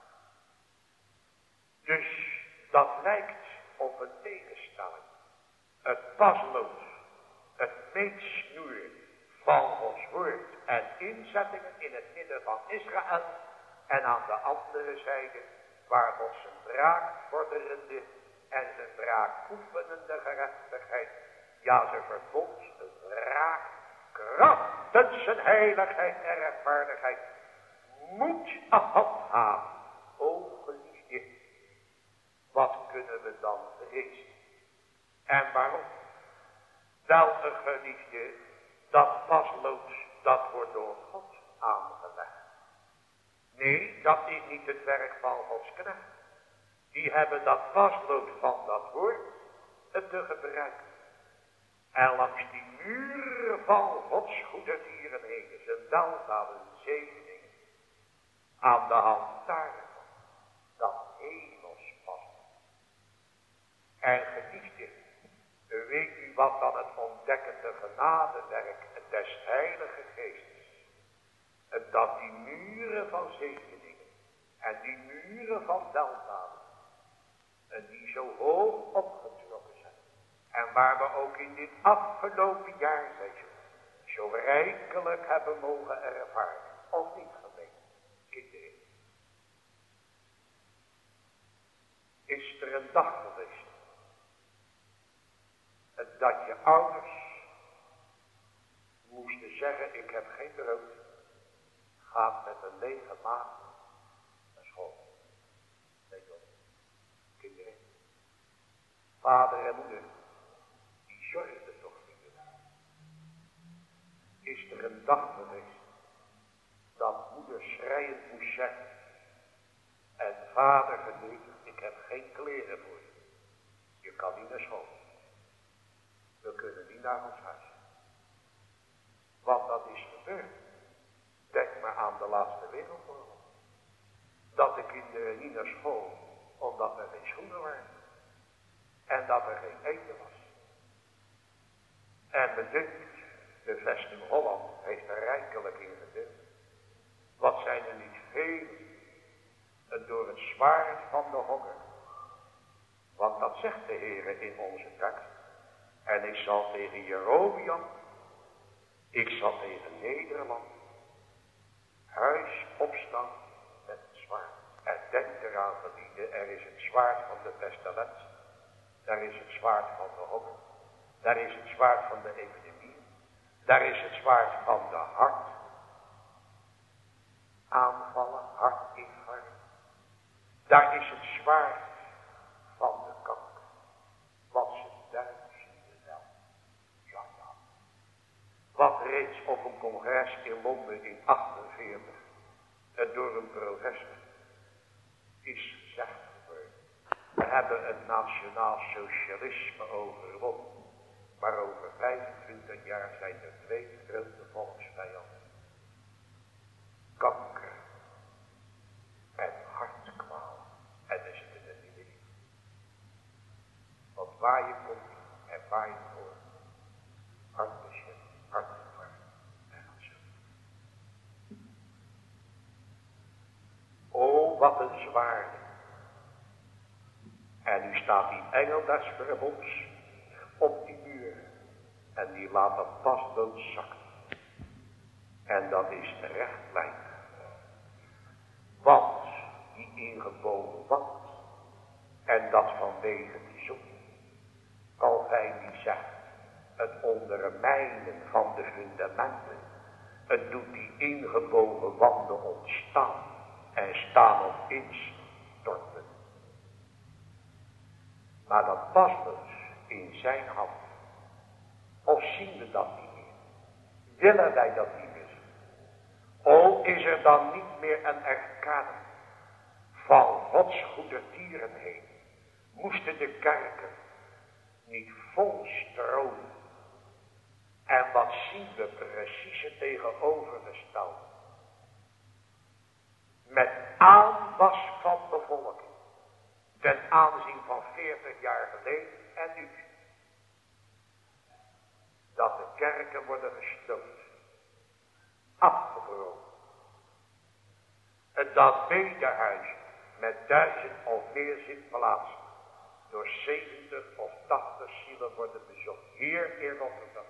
Dus dat lijkt op een tegenstelling. Het pasloos, het meetsnoeren van ons woord en inzettingen in het midden van Israël. En aan de andere zijde, waar God zijn wraak vorderende en zijn wraak oefenende gerechtigheid, ja, zijn verbonds wraak, krachtens zijn heiligheid en rechtvaardigheid, moet handhaven. O geliefde, wat kunnen we dan vrezen? En waarom? Wel, een geliefde, dat pasloos, dat wordt door God aangelegd. Nee, dat is niet het werk van Gods knecht. Die hebben dat paslood van dat woord te gebruiken. En langs die muren van Gods goede dieren heen zijn weldaden zegeningen. Aan de hand daarvan, dat hemels paslood. En geliefde, weet u wat dan het ontdekkende genadewerk des Heilige Geestes? En dat die muren van zegeningen en die muren van weldaden, en die zo hoog opgetrokken zijn, en waar we ook in dit afgelopen jaar zijn, zo rijkelijk hebben mogen ervaren, of niet gemeente, kinderen. Is er een dag geweest dat je ouders moesten zeggen, ik heb geen brood, gaat met een lege maag naar school. Weet je, kinderen, vader en moeder, die zorgden toch voor je. Is er een dag geweest dat moeder schreiend moest zeggen en vader verdrietig, ik heb geen kleren voor je. Je kan niet naar school. We kunnen niet naar ons huis. Want dat is gebeurd. Denk maar aan de laatste wereldoorlog. Dat de kinderen niet naar school, omdat er geen schoenen waren. En dat er geen eten was. En bedenkt, de vesting Holland heeft er rijkelijk in geduld. Wat zijn er niet velen, en door het zwaard van de honger. Want dat zegt de Heer in onze tekst. En ik zal tegen Jerobeam, ik zal tegen Nederland, huis opstaan met het zwaard. En denk eraan, geliefde, er is het zwaard van de pestilens. Daar is het zwaard van de honger. Daar is het zwaard van de epidemie. Daar is het zwaard van de hart. Aanvallen, hartinfarct. Daar is het zwaard van de kanker. Wat ze duiven zien wel. Ja, ja. Wat reeds op een congres in Londen in achtenveertig door een professor is gezegd geworden. We hebben het nationaal socialisme overwonnen. Maar over vijfentwintig jaar zijn er twee grote volksvijanden. Kanker en hartkwaal. En er zitten er niet in. Want waar je komt en waar je hoort, hartpatiënt, hartinfarct en zo. O, wat een zwaarte. En nu staat die engel des verbonds op die muur. En die laat dat pasdood zakken. En dat is rechtlijnig. Want die ingebogen wand, en dat vanwege die zon, Calvijn die zegt, het ondermijnen van de fundamenten, het doet die ingebogen wanden ontstaan en staan op instorten. Maar dat past dus in zijn hand. Of zien we dat niet meer? Willen wij dat niet meer zien? O, is er dan niet meer een erkenning van Gods goedertieren heen? Moesten de kerken niet vol stromen? En wat zien we precies het tegenovergestelde? Met aanwas van bevolking, ten aanzien van veertig jaar geleden en nu. Dat de kerken worden gesloopt, afgebroken. Het dat bedehuis met duizend of meer zitplaatsen door zeventig of tachtig zielen worden bezocht. Hier in Rotterdam.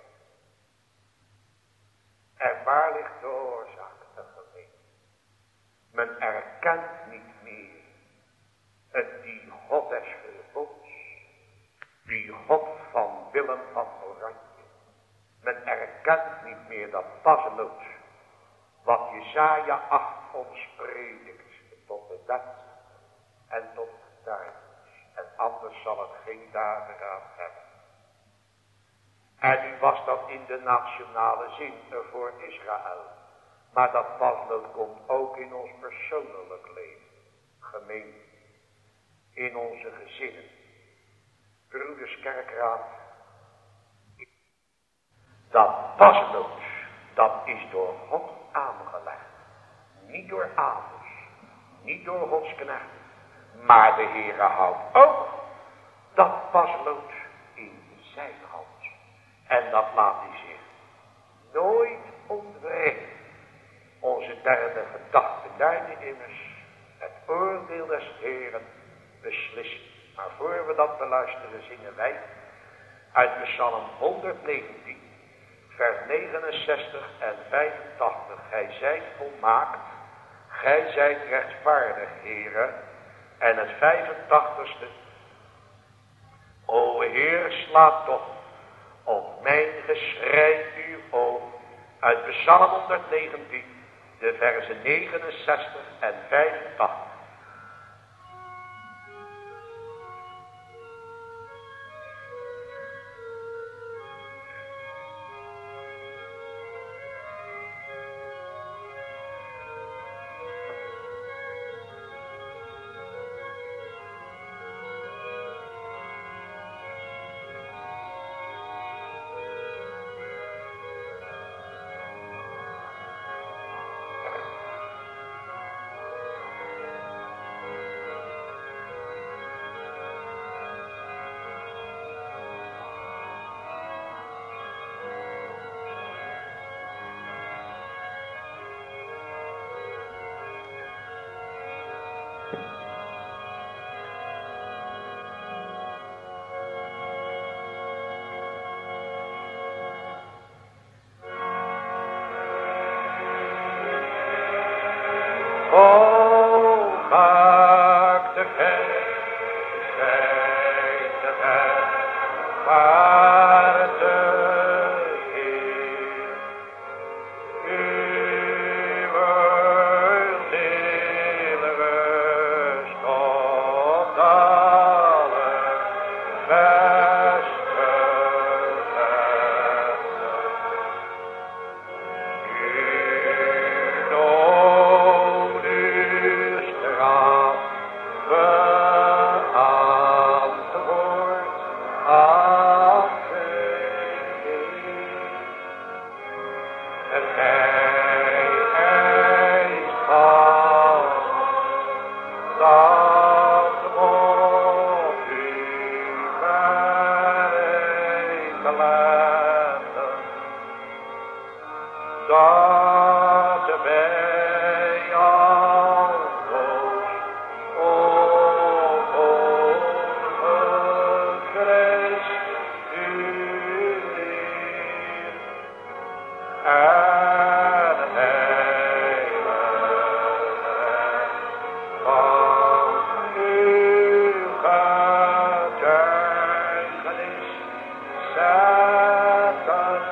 En waar ligt de oorzaak, de gemeente? Men erkent niet meer het die God des verbonds, die God van Willem van Oranje. Men erkent niet meer dat pasloos, wat Jesaja acht ons predikt, tot de wet en tot de getuigenis. En anders zal het geen dageraad hebben. En nu was dat in de nationale zin voor Israël. Maar dat paslood komt ook in ons persoonlijk leven. Gemeente. In onze gezinnen. Broederskerkraad. Dat paslood, dat is door God aangelegd. Niet door adels. Niet door Gods knechten. Maar de Heere houdt ook dat paslood in zijn hand. En dat laat hij zich nooit ontwringen. Onze derde gedachte duiden immers het oordeel des Heeren beslist. Maar voor we dat beluisteren zingen wij uit Psalm honderdnegentien, vers negenenzestig en vijfentachtig. Gij zijt volmaakt, gij zijt rechtvaardig, Heere. En het vijfentachtigste. O Heer, slaat toch op mijn geschrei uw oog. Uit Psalm honderdnegentien, de versen negenenzestig en vijfentachtig. And zetten.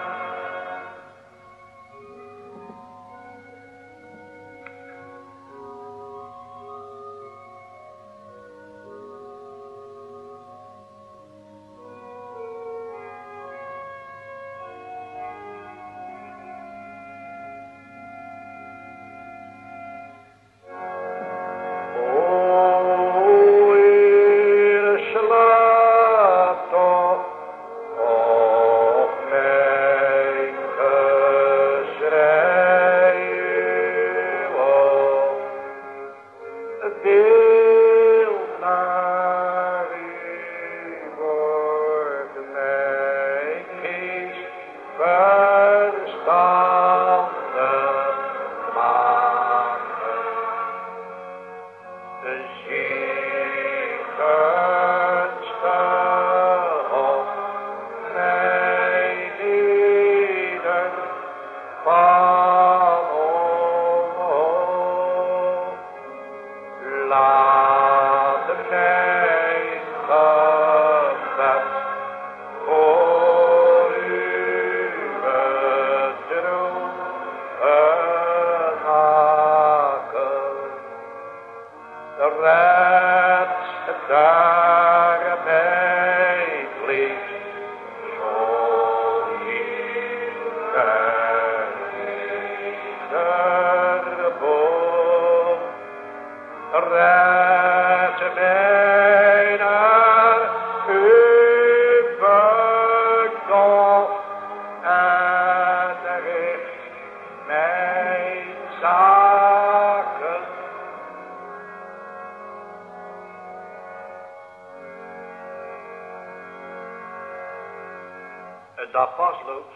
Dat pasloos,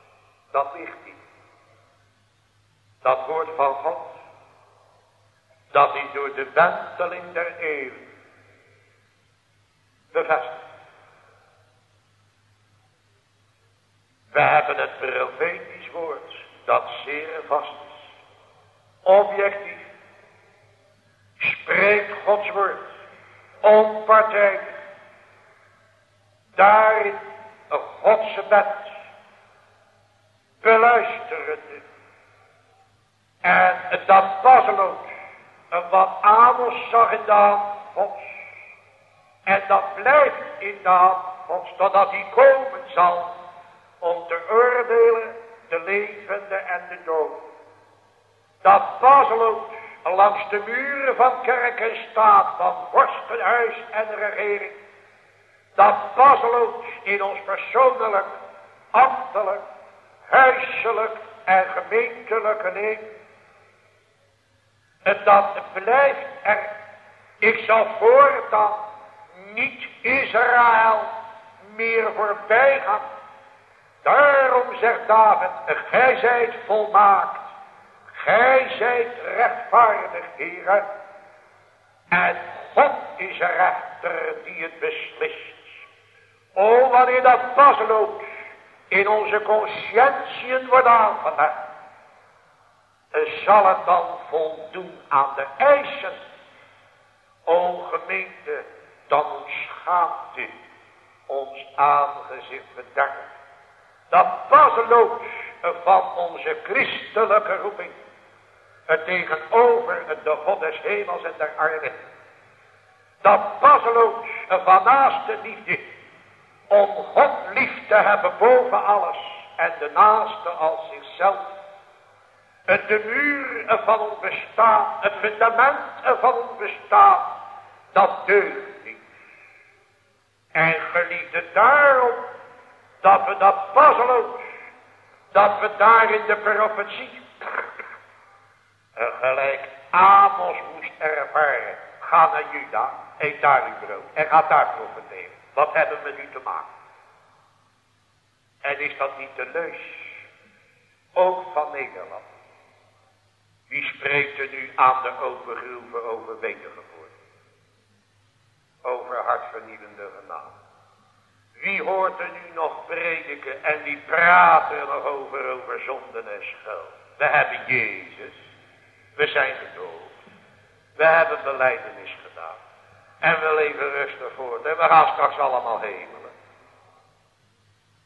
dat ligt niet. Dat woord van God, dat is door de wenteling der eeuw bevestigd. We hebben het profetisch woord, dat zeer vast is. Objectief. Spreekt Gods woord. Onpartijdig. Daarin een Godse wet. Beluisterende. En dat pasloos. Wat Amos zag in de hand Gods. En dat blijft in de hand Gods. Totdat hij komen zal. Om te oordelen de levende en de dood. Dat pasloos langs de muren van kerk en staat. Van vorstenhuis en regering. Dat pasloos in ons persoonlijk, ambtelijk, huiselijk en gemeentelijke leven. En dat blijft er. Ik zal voortaan niet Israël meer voorbij gaan. Daarom zegt David, gij zijt volmaakt. Gij zijt rechtvaardig, Heere. En God is een rechter die het beslist. O, wanneer dat pasloos in onze consciëntieën wordt aangelegd, zal het dan voldoen aan de eisen. O gemeente, dan schaamt u ons aangezicht bederven. Dat pasloos van onze christelijke roeping, het tegenover de God des hemels en der aarde. Dat pasloos van naaste liefde, om God lief te hebben boven alles en de naaste als zichzelf. De muur van ons bestaan, het fundament van ons bestaan, dat deugt niet. En geliefde, daarom dat we dat pasloos, dat we daar in de profetie, gelijk Amos moest ervaren, ga naar Juda, eet daar uw brood en ga daar profeteren. Wat hebben we nu te maken? En is dat niet de leus? Ook van Nederland. Wie spreekt er nu aan de open groeven over wedergeboorte? Over hartvernielende genade. Wie hoort er nu nog prediken en die praten er nog over, over zonden en schuld? We hebben Jezus. We zijn gedoopt. We hebben belijdenis gedaan. En we leven rustig voort. En we gaan straks allemaal hemelen.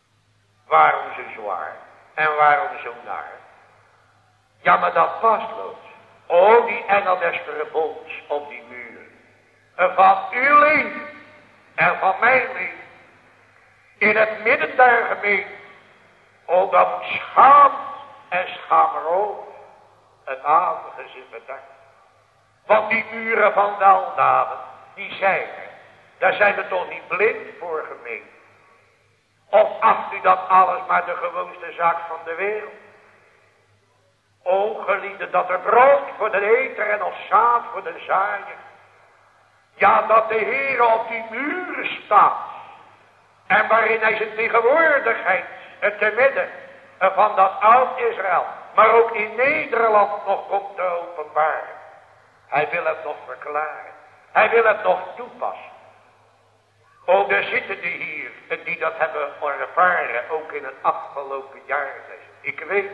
waarom zo zwaar? En waarom zo naar? Ja, maar dat vastloos. O, die engel des verbonds op die muur. En van uw leven en van mijn leven. In het midden der gemeente. O, dat schaamt en schaamrood het aangezicht bedekt. Want die muren van weldaden, die zijn er. Daar zijn we toch niet blind voor gemeen. Of acht u dat alles maar de gewoonste zaak van de wereld? O geliefde, dat er brood voor de eter en of zaad voor de zaaier. Ja, dat de Heer op die muren staat. En waarin hij zijn tegenwoordigheid, het te midden van dat oud Israël, maar ook in Nederland nog komt te openbaren. Hij wil het nog verklaren. Hij wil het nog toepassen. Ook er zitten die hier, die dat hebben ervaren, ook in het afgelopen jaar. Ik weet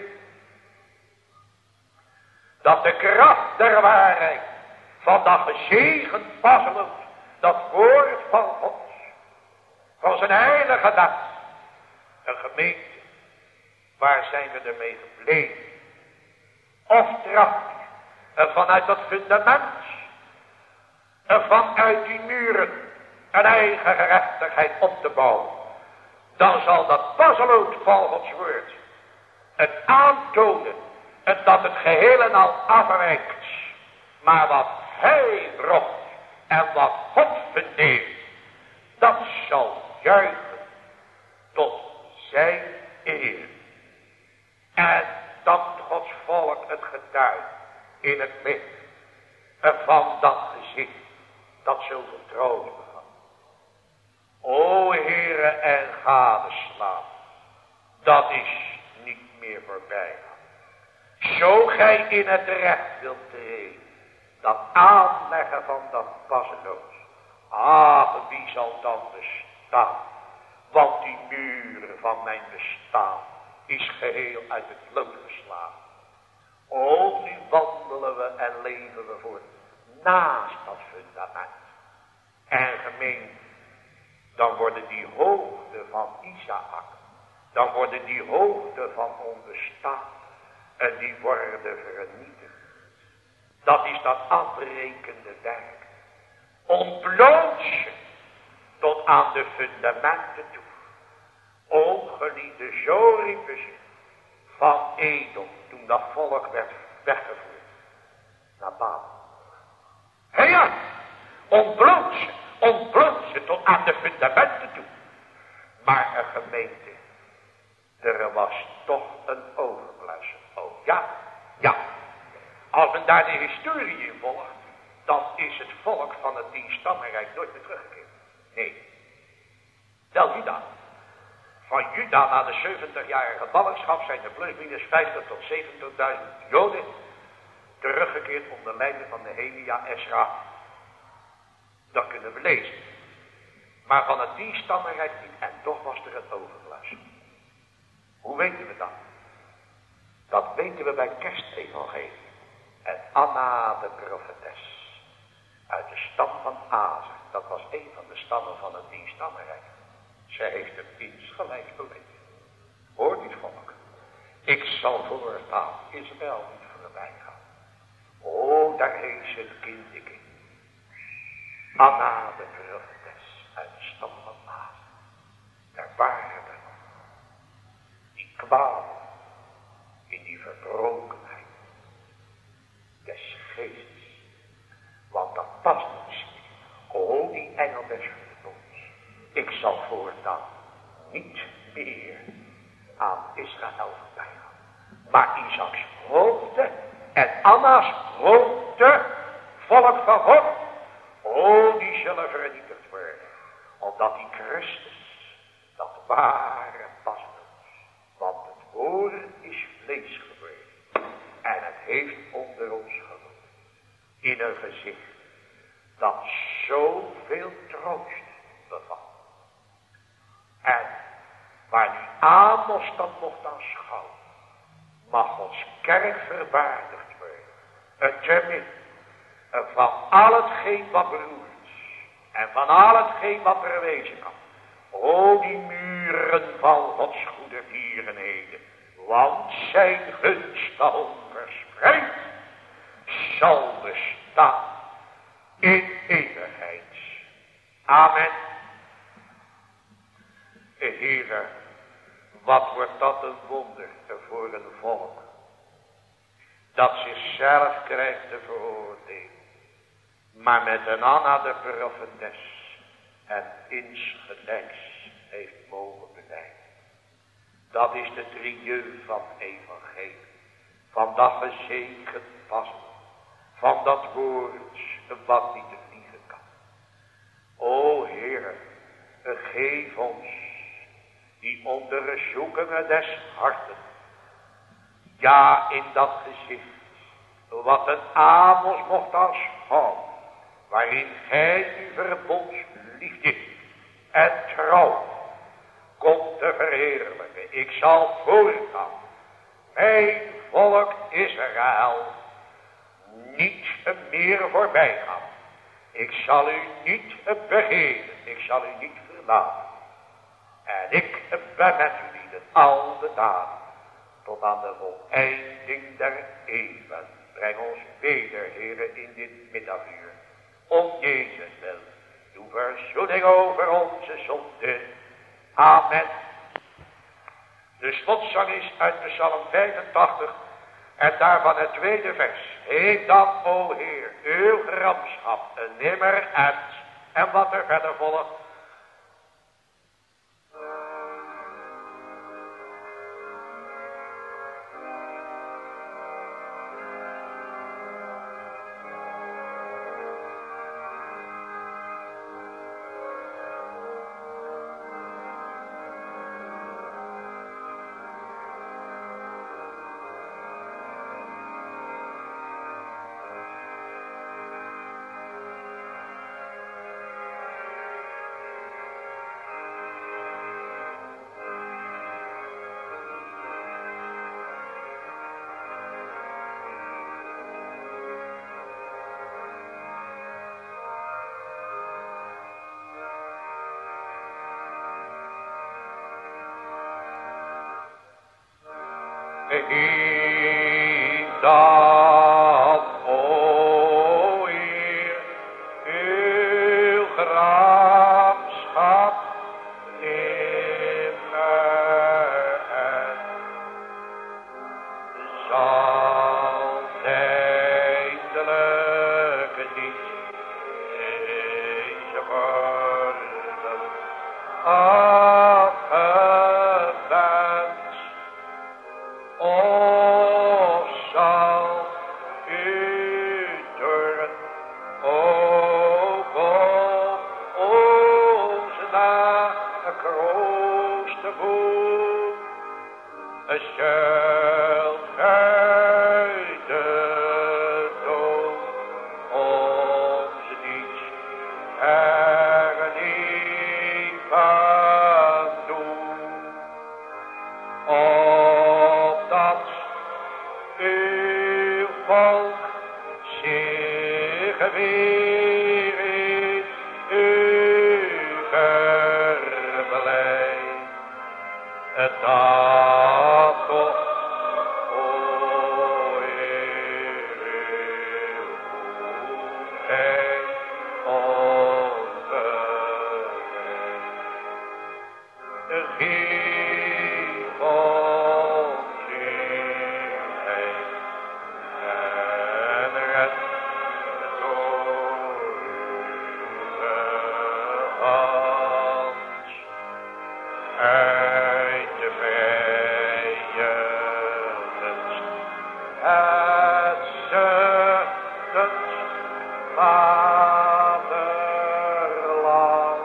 dat de kracht der waarheid van dat gezegend paslood, dat woord van God, van zijn heilige dag, een gemeente, waar zijn we ermee gebleven? Of tracht en vanuit dat fundament, en vanuit die muren, een eigen gerechtigheid op te bouwen, dan zal dat paslood van Gods woord het aantonen en dat het geheel en al afwijkt, maar wat hij ropt en wat God verdeelt, dat zal juichen tot zijn eer. En dat Gods volk het getuigt in het midden van dat gezicht dat zo vertrouwd begon. O Heere en gadeslaan, dat is niet meer voorbij. Zo gij in het recht wilt treden, dat aanleggen van dat paslood. Ah, wie zal dan bestaan? Want die muren van mijn bestaan is geheel uit het lood geslagen. O, nu wandelen we en leven we voort naast dat fundament. En gemeen, dan worden die hoogte van Isaac, dan worden die hoogte van ons bestaan, en die worden vernietigd. Dat is dat afrekende werk. Ontbloot tot aan de fundamenten toe. O geliefde, zo riepen ze van Edom, toen dat volk werd weggevoerd naar Babel. Hé ja, ontbloot ze, ontbloot ze tot aan de fundamenten toe. Maar een gemeente, er was toch een overblijfsel. Oh ja, ja. Als men daar de historie in volgt, dan is het volk van het tienstammenrijk nooit meer teruggekeerd. Nee. Wel Juda. Van Juda na de zeventigjarige ballingschap zijn er plusminus vijftig tot zeventigduizend Joden teruggekeerd onder leiding van de Nehemia Esra. Dat kunnen we lezen. Maar van het tienstammenrijk niet. En toch was er een overblijfsel. Hoe weten we dat? Dat weten we bij Kerstevangelie. En Anna de profetes. Uit de stam van Azer. Dat was een van de stammen van het tienstammenrijk. Zij heeft het insgelijks beleefd. Hoor dit volk. Ik zal voortaan Israël niet voorbij gaan. O, daar is het kindje. Anna de profetes. Uit de stam van Azer. Daar waren we. Die kwamen. In die verbrokenheid. Des geestes. Want dat past niet. O, die engel des verbonds. Ik zal voortaan niet meer aan Israël voorbij gaan. Maar Isaaks hoogte en Anna's hoogte, volk van God, o, die zullen vernietigd worden. Omdat die Christus, dat ware past. Want het woord is vlees geworden. En het heeft onder ons gewoond. In een gezicht dat zoveel troost bevat. En waar nu Amos dat mocht aanschouwen, mag ons kerk verwaardigd worden. Het termin van al hetgeen wat beroerd en van al hetgeen wat er wezen kan. O, die muren van Gods goede, die tierenheden, want zijn gunst onverspreid zal bestaan in eeuwigheid. Amen. Heere, wat wordt dat een wonder voor een volk dat zichzelf krijgt te veroordelen, maar met een Anna de profetes en insgelijks heeft mogen bewijzen. Dat is de triumf van het evangelie, van dat gezegend passen, van dat woord wat niet te vliegen kan. O Heere, geef ons die onderzoekingen des harten, ja in dat gezicht, wat een Amos mocht aanschouwen, waarin gij uw verbondsliefde en trouw komt te verheerlijken. Ik zal voorgaan, mijn volk Israël niet meer voorbij gaan. Ik zal u niet begeren, ik zal u niet verlaten. En ik ben met u lieden al de dagen, tot aan de voleinding der eeuwen. Breng ons weder, Heere, in dit middaguur. Om Jezus wil, doe verzoening over onze zonden. Amen. De slotzang is uit Psalm vijfentachtig en daarvan het tweede vers. Heet dan, o Heer, uw gramschap nimmer uit. En wat er verder volgt. Heet dan, o Heer, uw gramschap nimmer uit. Zal tijdelijk niet deze worden afgewend. O zal u door, o God, onze na kroost voet, zult gij de dood ons niet hernieuwen doen. Opdat uw volk zich weer in u verblijdt. Dat toch, o Heer, uw goedheid onbewijst. Geef ons eenheid en red door uw hand uit de vijandens het zuchtend vaderland.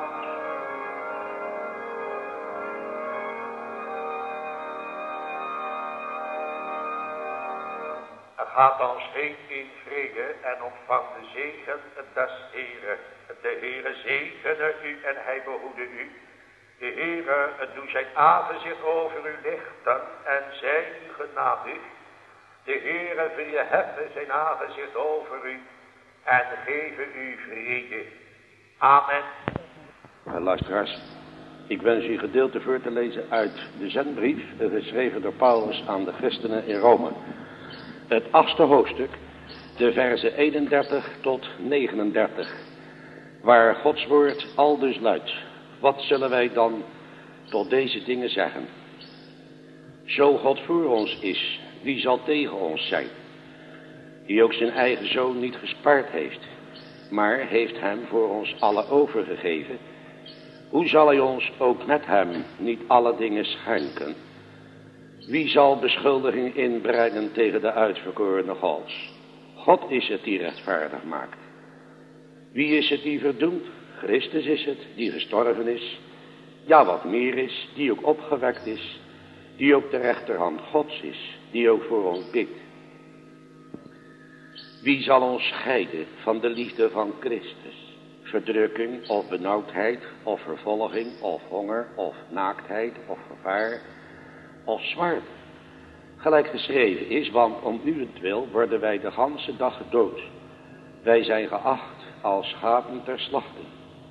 Gaat ons heen in vrede en ontvang de zegen des Heeren. De Heere zegene u en hij behoede u. De Heere doe zijn aangezicht over u lichten en zij u genadig. De Heere verheffen zijn aangezicht over u en geven u vrede. Amen. Luisteraars, Ik wens u gedeelte voor te lezen uit de zendbrief, geschreven door Paulus aan de christenen in Rome. Het achtste hoofdstuk, de verzen eenendertig tot negenendertig, waar Gods woord aldus luidt. Wat zullen wij dan tot deze dingen zeggen? Zo God voor ons is, wie zal tegen ons zijn? Die ook zijn eigen zoon niet gespaard heeft, maar heeft hem voor ons allen overgegeven. Hoe zal hij ons ook met hem niet alle dingen schenken? Wie zal beschuldiging inbrengen tegen de uitverkorene Gods? God is het die rechtvaardig maakt. Wie is het die verdoemt? Christus is het die gestorven is. Ja, wat meer is, die ook opgewekt is, die ook de rechterhand Gods is, die ook voor ons bidt. Wie zal ons scheiden van de liefde van Christus? Verdrukking of benauwdheid of vervolging of honger of naaktheid of gevaar of zwaard. Gelijk geschreven is, want om uwentwil worden wij de ganse dag gedood. Wij zijn geacht als schapen ter slachting.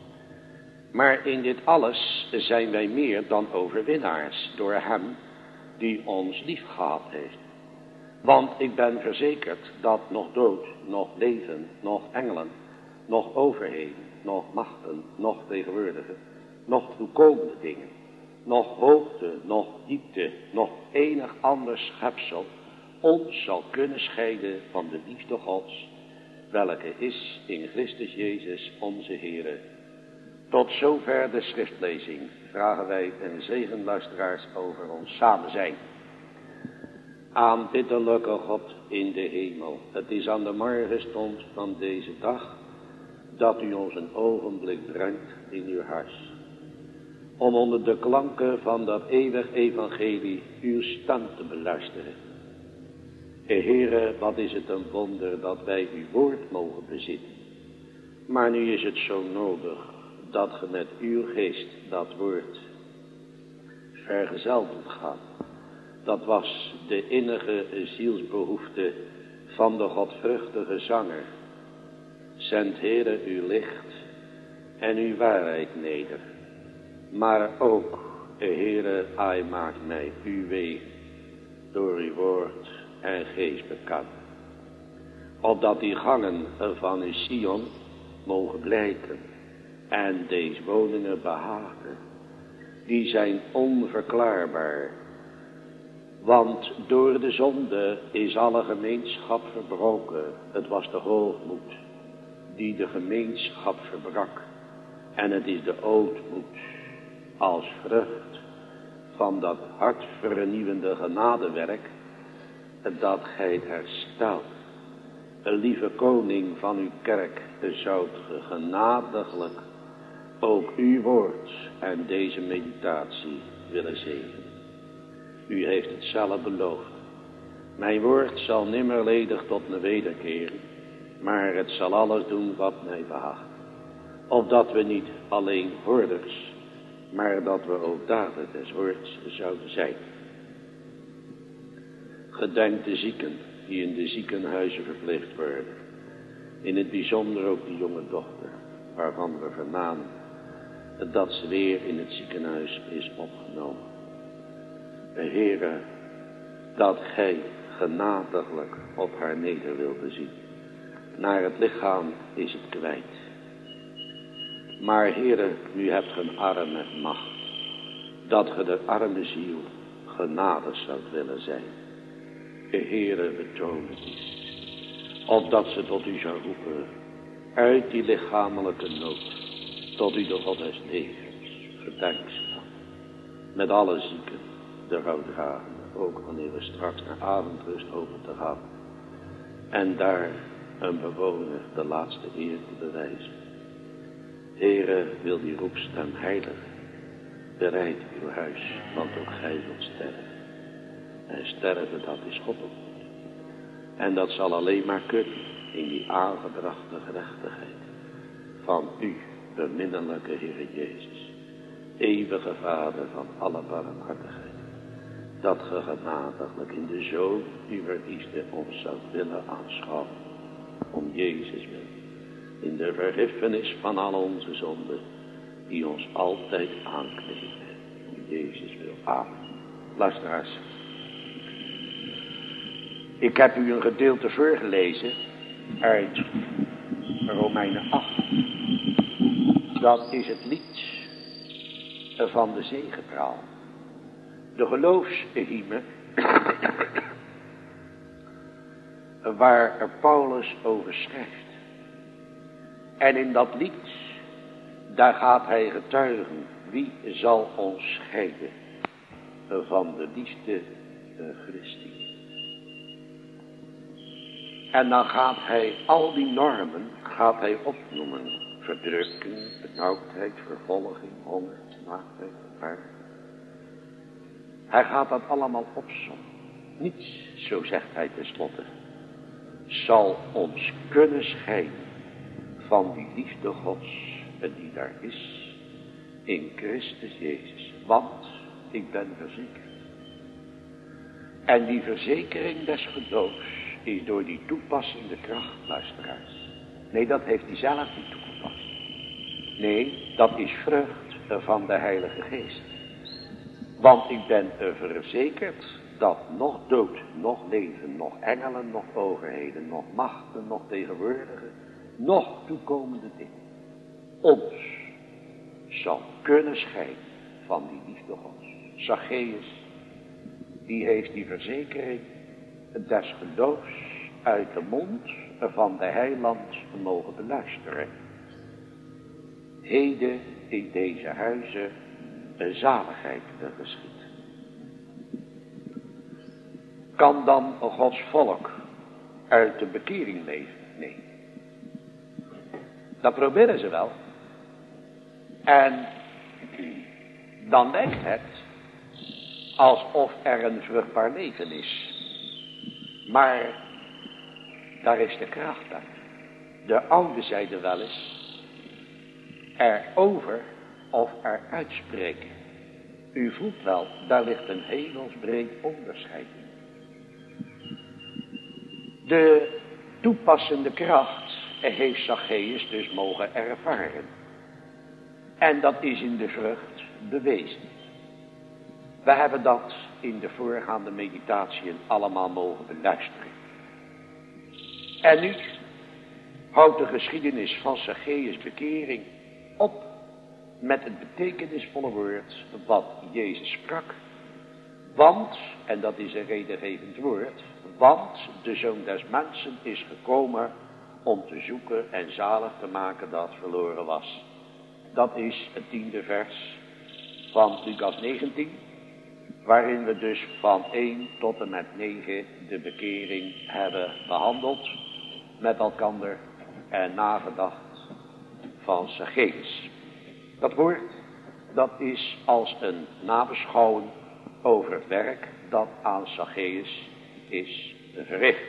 Maar in dit alles zijn wij meer dan overwinnaars door hem die ons lief gehad heeft. Want ik ben verzekerd dat nog dood, nog leven, nog engelen, nog overheden, nog machten, nog tegenwoordige, nog toekomende dingen, nog hoogte, nog diepte, nog enig ander schepsel ons zal kunnen scheiden van de liefde Gods, welke is in Christus Jezus onze Heere. Tot zover de schriftlezing vragen wij een zegen luisteraars over ons samen zijn. Aanbiddelijke God in de hemel, het is aan de morgenstond van deze dag dat u ons een ogenblik brengt in uw huis. Om onder de klanken van dat eeuwig evangelie uw stem te beluisteren. Heere, wat is het een wonder dat wij uw woord mogen bezitten. Maar nu is het zo nodig dat ge met uw geest dat woord vergezeld gaat. Dat was de innige zielsbehoefte van de godvruchtige zanger. Zend Heere uw licht en uw waarheid neder. Maar ook, Heere, ai maakt mij uw wegen door uw woord en geest bekend. Opdat die gangen van uw Sion mogen blijken en deze woningen behagen. Die zijn onverklaarbaar. Want door de zonde is alle gemeenschap verbroken. Het was de hoogmoed die de gemeenschap verbrak. En het is de ootmoed als vrucht van dat hartvernieuwende genadewerk dat gij herstelt. Lieve koning van uw kerk, zoudt ge genadiglijk ook uw woord en deze meditatie willen zegenen. U heeft het zelf beloofd. Mijn woord zal nimmer ledig tot me wederkeren, maar het zal alles doen wat mij behaagt. Opdat we niet alleen hoorders, maar dat we ook daden des woords zouden zijn. Gedenk de zieken die in de ziekenhuizen verpleegd worden. In het bijzonder ook die jonge dochter, waarvan we vernamen dat ze weer in het ziekenhuis is opgenomen. Heere, dat gij genadiglijk op haar neder wilde zien. Naar het lichaam is het kwijt. Maar Heere, u hebt geen arm met macht, dat ge de arme ziel genadig zoudt willen zijn. Heere, betoon het u, opdat ze tot u zou roepen, uit die lichamelijke nood, tot u de God des levens, gedenk ze dan, met alle zieken, de rouwdragenden, ook wanneer we straks naar avondrust hopen te gaan, en daar een bewoner de laatste eer te bewijzen. Heere, wil die roepstem heilig, bereid uw huis, want ook gij zult sterven. En sterven, dat is God op. En dat zal alleen maar kunnen in die aangebrachte gerechtigheid van u, beminnelijke Heere Jezus, eeuwige Vader van alle barmhartigheid, dat ge genadiglijk in de Zoon uw verkiesde ons zou willen aanschouwen, om Jezus wil, in de vergiffenis van al onze zonden, die ons altijd aankleedt. Jezus wil. Amen. Luisteraars. Ik heb u een gedeelte voorgelezen uit Romeinen acht. Dat is het lied van de zegepraal. De geloofshymne waar Paulus over schrijft. En in dat lied, daar gaat hij getuigen, wie zal ons scheiden van de liefde Christi. En dan gaat hij al die normen, gaat hij opnoemen. Verdrukking, benauwdheid, vervolging, honger, naaktheid, gevaar. Hij gaat dat allemaal opzommen. Niets, zo zegt hij tenslotte, zal ons kunnen scheiden van die liefde Gods die daar is in Christus Jezus. Want ik ben verzekerd. En die verzekering des geloofs is door die toepassende kracht, luisteraars. Nee, dat heeft hij zelf niet toegepast. Nee, dat is vrucht van de Heilige Geest. Want ik ben verzekerd dat nog dood, nog leven, nog engelen, nog overheden, nog machten, nog tegenwoordige, nog toekomende dingen ons zal kunnen scheiden van die liefde Gods. Zacchaeus, die heeft die verzekering des geloofs uit de mond van de heiland mogen beluisteren. Heden in deze huizen een zaligheid geschied. Kan dan Gods volk uit de bekering leven? Nee. Dat proberen ze wel. En dan lijkt het alsof er een vruchtbaar leven is. Maar daar is de kracht uit. De oude zeiden wel eens, erover of eruit spreken. U voelt wel, daar ligt een hemelsbreed onderscheid in. De toepassende kracht heeft Zacchaeus dus mogen ervaren. En dat is in de vrucht bewezen. We hebben dat in de voorgaande meditatiën allemaal mogen beluisteren. En nu houdt de geschiedenis van Zacchaeus' bekering op met het betekenisvolle woord wat Jezus sprak. Want, en dat is een redengevend woord, want de Zoon des Mensen is gekomen om te zoeken en zalig te maken dat verloren was. Dat is het tiende vers van Lucas negentien, waarin we dus van één tot en met negen de bekering hebben behandeld met elkander en nagedacht van Zacchaeus. Dat woord, dat is als een nabeschouwen over het werk dat aan Zacchaeus is verricht.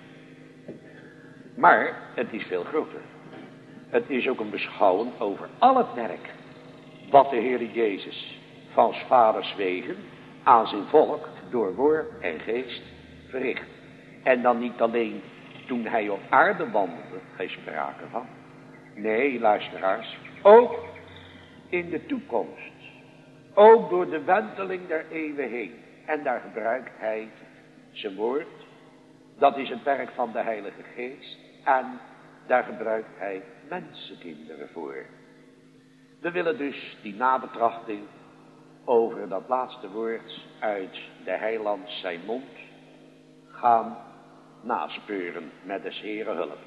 Maar het is veel groter. Het is ook een beschouwen over al het werk wat de Heer Jezus van 's vaders wegen aan zijn volk door woord en geest verricht. En dan niet alleen toen hij op aarde wandelde, geen sprake van. Nee, luisteraars, ook in de toekomst. Ook door de wenteling der eeuwen heen. En daar gebruikt hij zijn woord. Dat is het werk van de Heilige Geest. En daar gebruikt hij mensenkinderen voor. We willen dus die nabetrachting over dat laatste woord uit de heiland zijn mond gaan naspeuren met des Heeren hulp.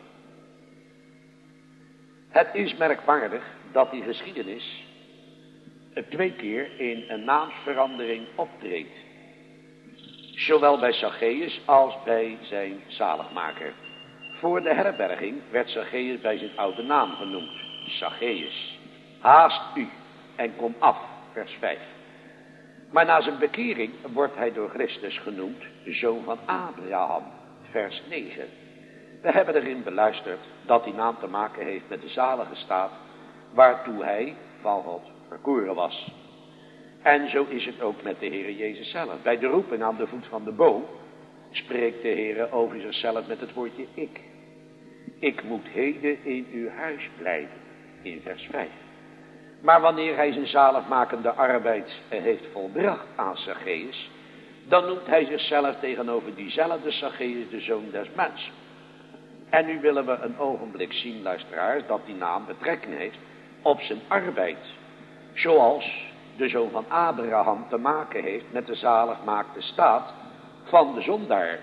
Het is merkwaardig dat die geschiedenis twee keer in een naamsverandering optreedt. Zowel bij Zacchaeus als bij zijn zaligmaker. Voor de herberging werd Zacchaeus bij zijn oude naam genoemd. Zacchaeus, haast u en kom af, vers vijf. Maar na zijn bekering wordt hij door Christus genoemd, zoon van Abraham, vers negen. We hebben erin beluisterd dat die naam te maken heeft met de zalige staat, waartoe hij van God verkoren was. En zo is het ook met de Heer Jezus zelf. Bij de roeping aan de voet van de boom spreekt de Heer over zichzelf met het woordje ik. Ik moet heden in uw huis blijven, in vers vijf. Maar wanneer hij zijn zaligmakende arbeid heeft volbracht aan Zacchaeus, dan noemt hij zichzelf tegenover diezelfde Zacchaeus de zoon des mensen. En nu willen we een ogenblik zien, luisteraars, dat die naam betrekking heeft op zijn arbeid. Zoals de zoon van Abraham te maken heeft met de zaligmaakte staat van de zondaar.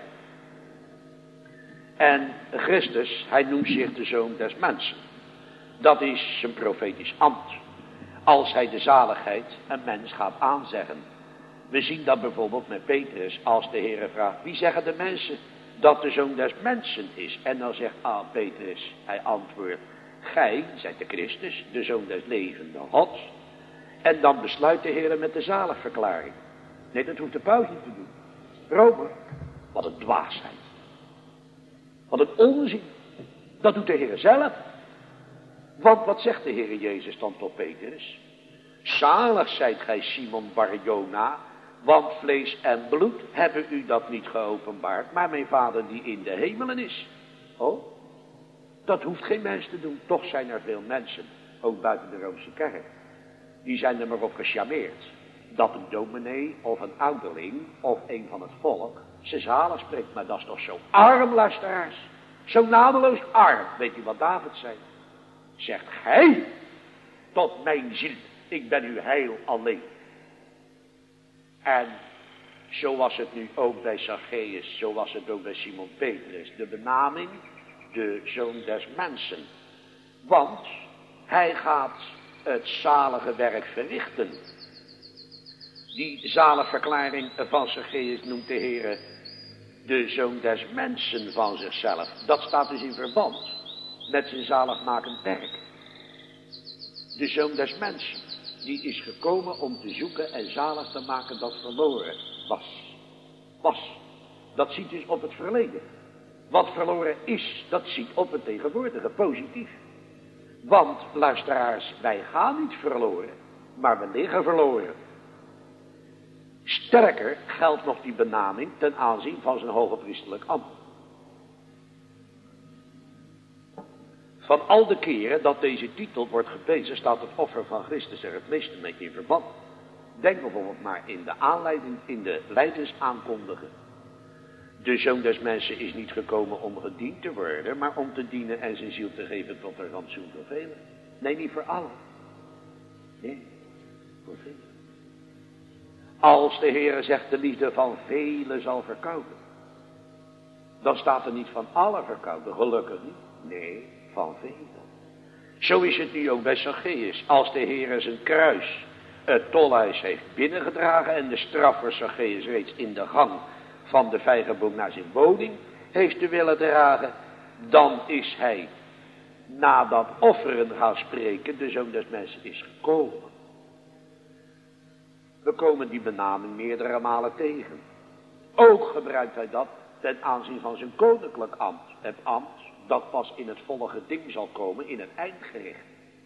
En Christus, hij noemt zich de zoon des mensen. Dat is zijn profetisch ambt. Als hij de zaligheid een mens gaat aanzeggen. We zien dat bijvoorbeeld met Petrus, als de Heere vraagt, wie zeggen de mensen dat de zoon des mensen is? En dan zegt ah, Petrus, hij antwoordt, gij zijt de Christus, de zoon des levende Gods. En dan besluit de Heere met de zaligverklaring. Nee, dat hoeft de paus niet te doen. Rome, wat een dwaasheid. Wat een onzin. Dat doet de Heere zelf. Want wat zegt de Heere Jezus dan tot Petrus? Zalig zijt gij Simon Bar-Jona, want vlees en bloed hebben u dat niet geopenbaard, maar mijn Vader die in de hemelen is. Oh, dat hoeft geen mens te doen. Toch zijn er veel mensen, ook buiten de Roomse kerk, die zijn er maar op gecharmeerd dat een dominee of een ouderling of een van het volk ze zalig spreekt. Maar dat is toch zo arm, luisteraars. Zo nameloos arm. Weet u wat David zei? Zegt gij tot mijn ziel, ik ben uw heil alleen. En zo was het nu ook bij Zacchaeus, zo was het ook bij Simon Petrus. De benaming, de zoon des mensen. Want hij gaat het zalige werk verrichten. Die zaligverklaring van Zacchaeus noemt de Heere de zoon des mensen van zichzelf. Dat staat dus in verband met zijn zaligmakend werk. De zoon des mensen, die is gekomen om te zoeken en zalig te maken dat verloren was. Was. Dat ziet dus op het verleden. Wat verloren is, dat ziet op het tegenwoordige, positief. Want, luisteraars, wij gaan niet verloren, maar we liggen verloren. Sterker geldt nog die benaming ten aanzien van zijn hogepriesterlijk ambt. Van al de keren dat deze titel wordt geprezen, staat het offer van Christus er het meeste mee in verband. Denk bijvoorbeeld maar in de aanleiding, in de lijdensaankondigen. De zoon des mensen is niet gekomen om gediend te worden, maar om te dienen en zijn ziel te geven tot een rantsoen voor velen. Nee, niet voor allen. Nee, voor velen. Als de Heere zegt de liefde van velen zal verkouden, dan staat er niet van allen verkouden, gelukkig niet. Nee, van velen. Zo is het nu ook bij Zacchaeus. Als de Heere zijn kruis, het tolhuis heeft binnengedragen en de straf voor Zacchaeus reeds in de gang van de vijgenboom naar zijn woning heeft te willen dragen, dan is hij na dat offeren gaan spreken, de zoon des mensen is gekomen. We komen die benaming meerdere malen tegen. Ook gebruikt hij dat ten aanzien van zijn koninklijk ambt. Het ambt dat pas in het volle geding zal komen in het eindgericht.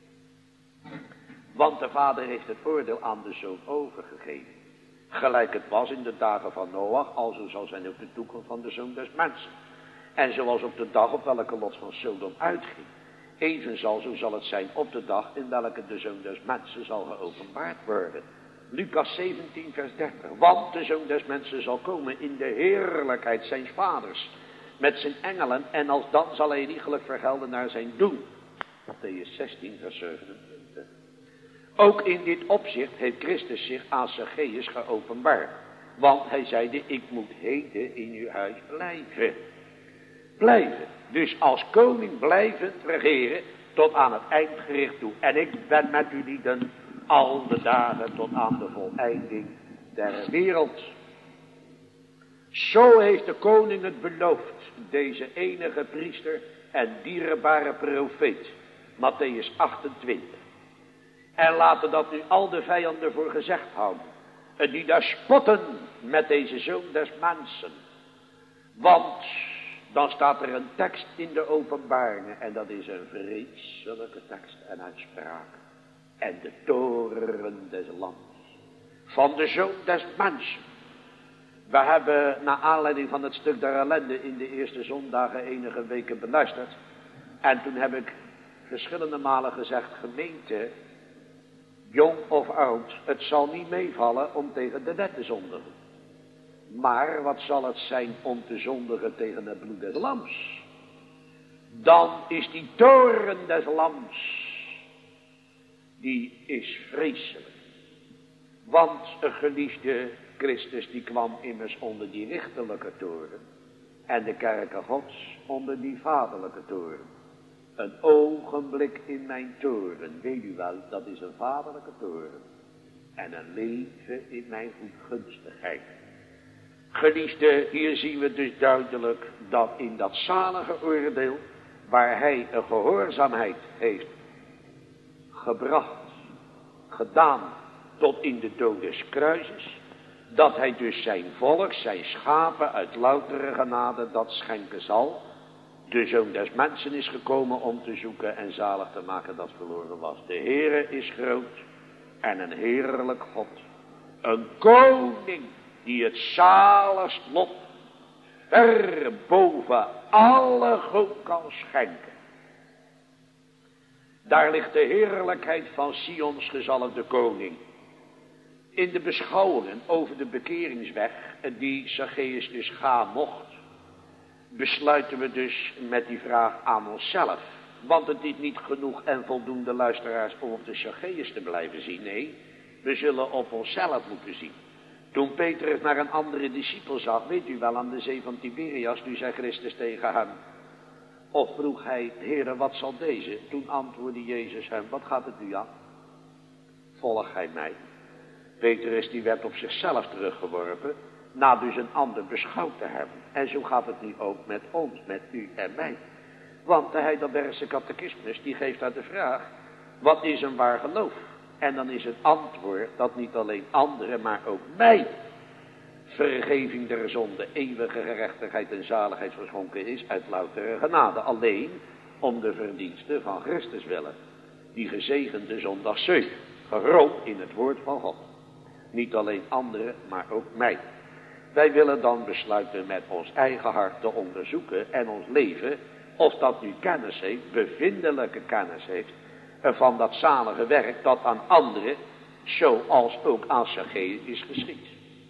Want de vader heeft het oordeel aan de zoon overgegeven. Gelijk het was in de dagen van Noach, alzo zal zijn ook de toekomst van de zoon des mensen. En zoals op de dag op welke Lot van Sodom uitging, evenzo zo zal het zijn op de dag in welke de zoon des mensen zal geopenbaard worden. Lucas zeventien vers dertig. Want de zoon des mensen zal komen in de heerlijkheid zijns vaders met zijn engelen en als dan zal hij iegelijk vergelden naar zijn doen. Mattheüs zestien vers zevenentwintig. Ook in dit opzicht heeft Christus zich aan Zacchaeus geopenbaard. Want hij zeide, ik moet heden in uw huis blijven. Blijven. Dus als koning blijvend regeren tot aan het eindgericht toe. En ik ben met u lieden al de dagen tot aan de voleinding der wereld. Zo heeft de koning het beloofd, deze enige priester en dierbare profeet. Mattheüs achtentwintig. En laten dat nu al de vijanden voor gezegd houden. En die daar spotten met deze zoon des mensen. Want dan staat er een tekst in de openbaringen. En dat is een vreselijke tekst en uitspraak. En de toren des lands. Van de zoon des mensen. We hebben naar aanleiding van het stuk der ellende in de eerste zondagen enige weken beluisterd. En toen heb ik verschillende malen gezegd, gemeente, Jong of oud, het zal niet meevallen om tegen de wet te zondigen. Maar wat zal het zijn om te zondigen tegen het bloed des lams? Dan is die toorn des lams, die is vreselijk. Want een geliefde Christus die kwam immers onder die richterlijke toren. En de kerken gods onder die vaderlijke toren. Een ogenblik in mijn toren, weet u wel, dat is een vaderlijke toren. En een leven in mijn goedgunstigheid. Geliefde, hier zien we dus duidelijk dat in dat zalige oordeel, waar hij een gehoorzaamheid heeft gebracht, gedaan tot in de dood des kruises, dat hij dus zijn volk, zijn schapen uit loutere genade dat schenken zal. De Zoon des Mensen is gekomen om te zoeken en zalig te maken dat verloren was. De Heere is groot en een heerlijk God. Een koning die het zaligst lot ver boven alle goed kan schenken. Daar ligt de heerlijkheid van Sions gezalfde koning. In de beschouwingen over de bekeringsweg die Zacchaeus dus gaan mocht, besluiten we dus met die vraag aan onszelf. Want het is niet genoeg en voldoende, luisteraars, om op de Zacchaeus te blijven zien. Nee, we zullen op onszelf moeten zien. Toen Petrus naar een andere discipel zag, weet u wel, aan de zee van Tiberias, toen zei Christus tegen hem, of vroeg hij, Heere, wat zal deze? Toen antwoordde Jezus hem, wat gaat het u aan? Volg gij mij. Petrus die werd op zichzelf teruggeworpen, na dus een ander beschouwd te hebben. En zo gaat het nu ook met ons, met u en mij. Want de Heidelbergse catechismus die geeft uit de vraag, wat is een waar geloof? En dan is het antwoord dat niet alleen anderen, maar ook mij vergeving der zonde, eeuwige gerechtigheid en zaligheid verschonken is uit loutere genade. Alleen om de verdiensten van Christus willen, die gezegende zondagszeug, geroomd in het woord van God. Niet alleen anderen, maar ook mij. Wij willen dan besluiten met ons eigen hart te onderzoeken en ons leven, of dat nu kennis heeft, bevindelijke kennis heeft, van dat zalige werk dat aan anderen, zoals ook aan Zacchaeus is geschied.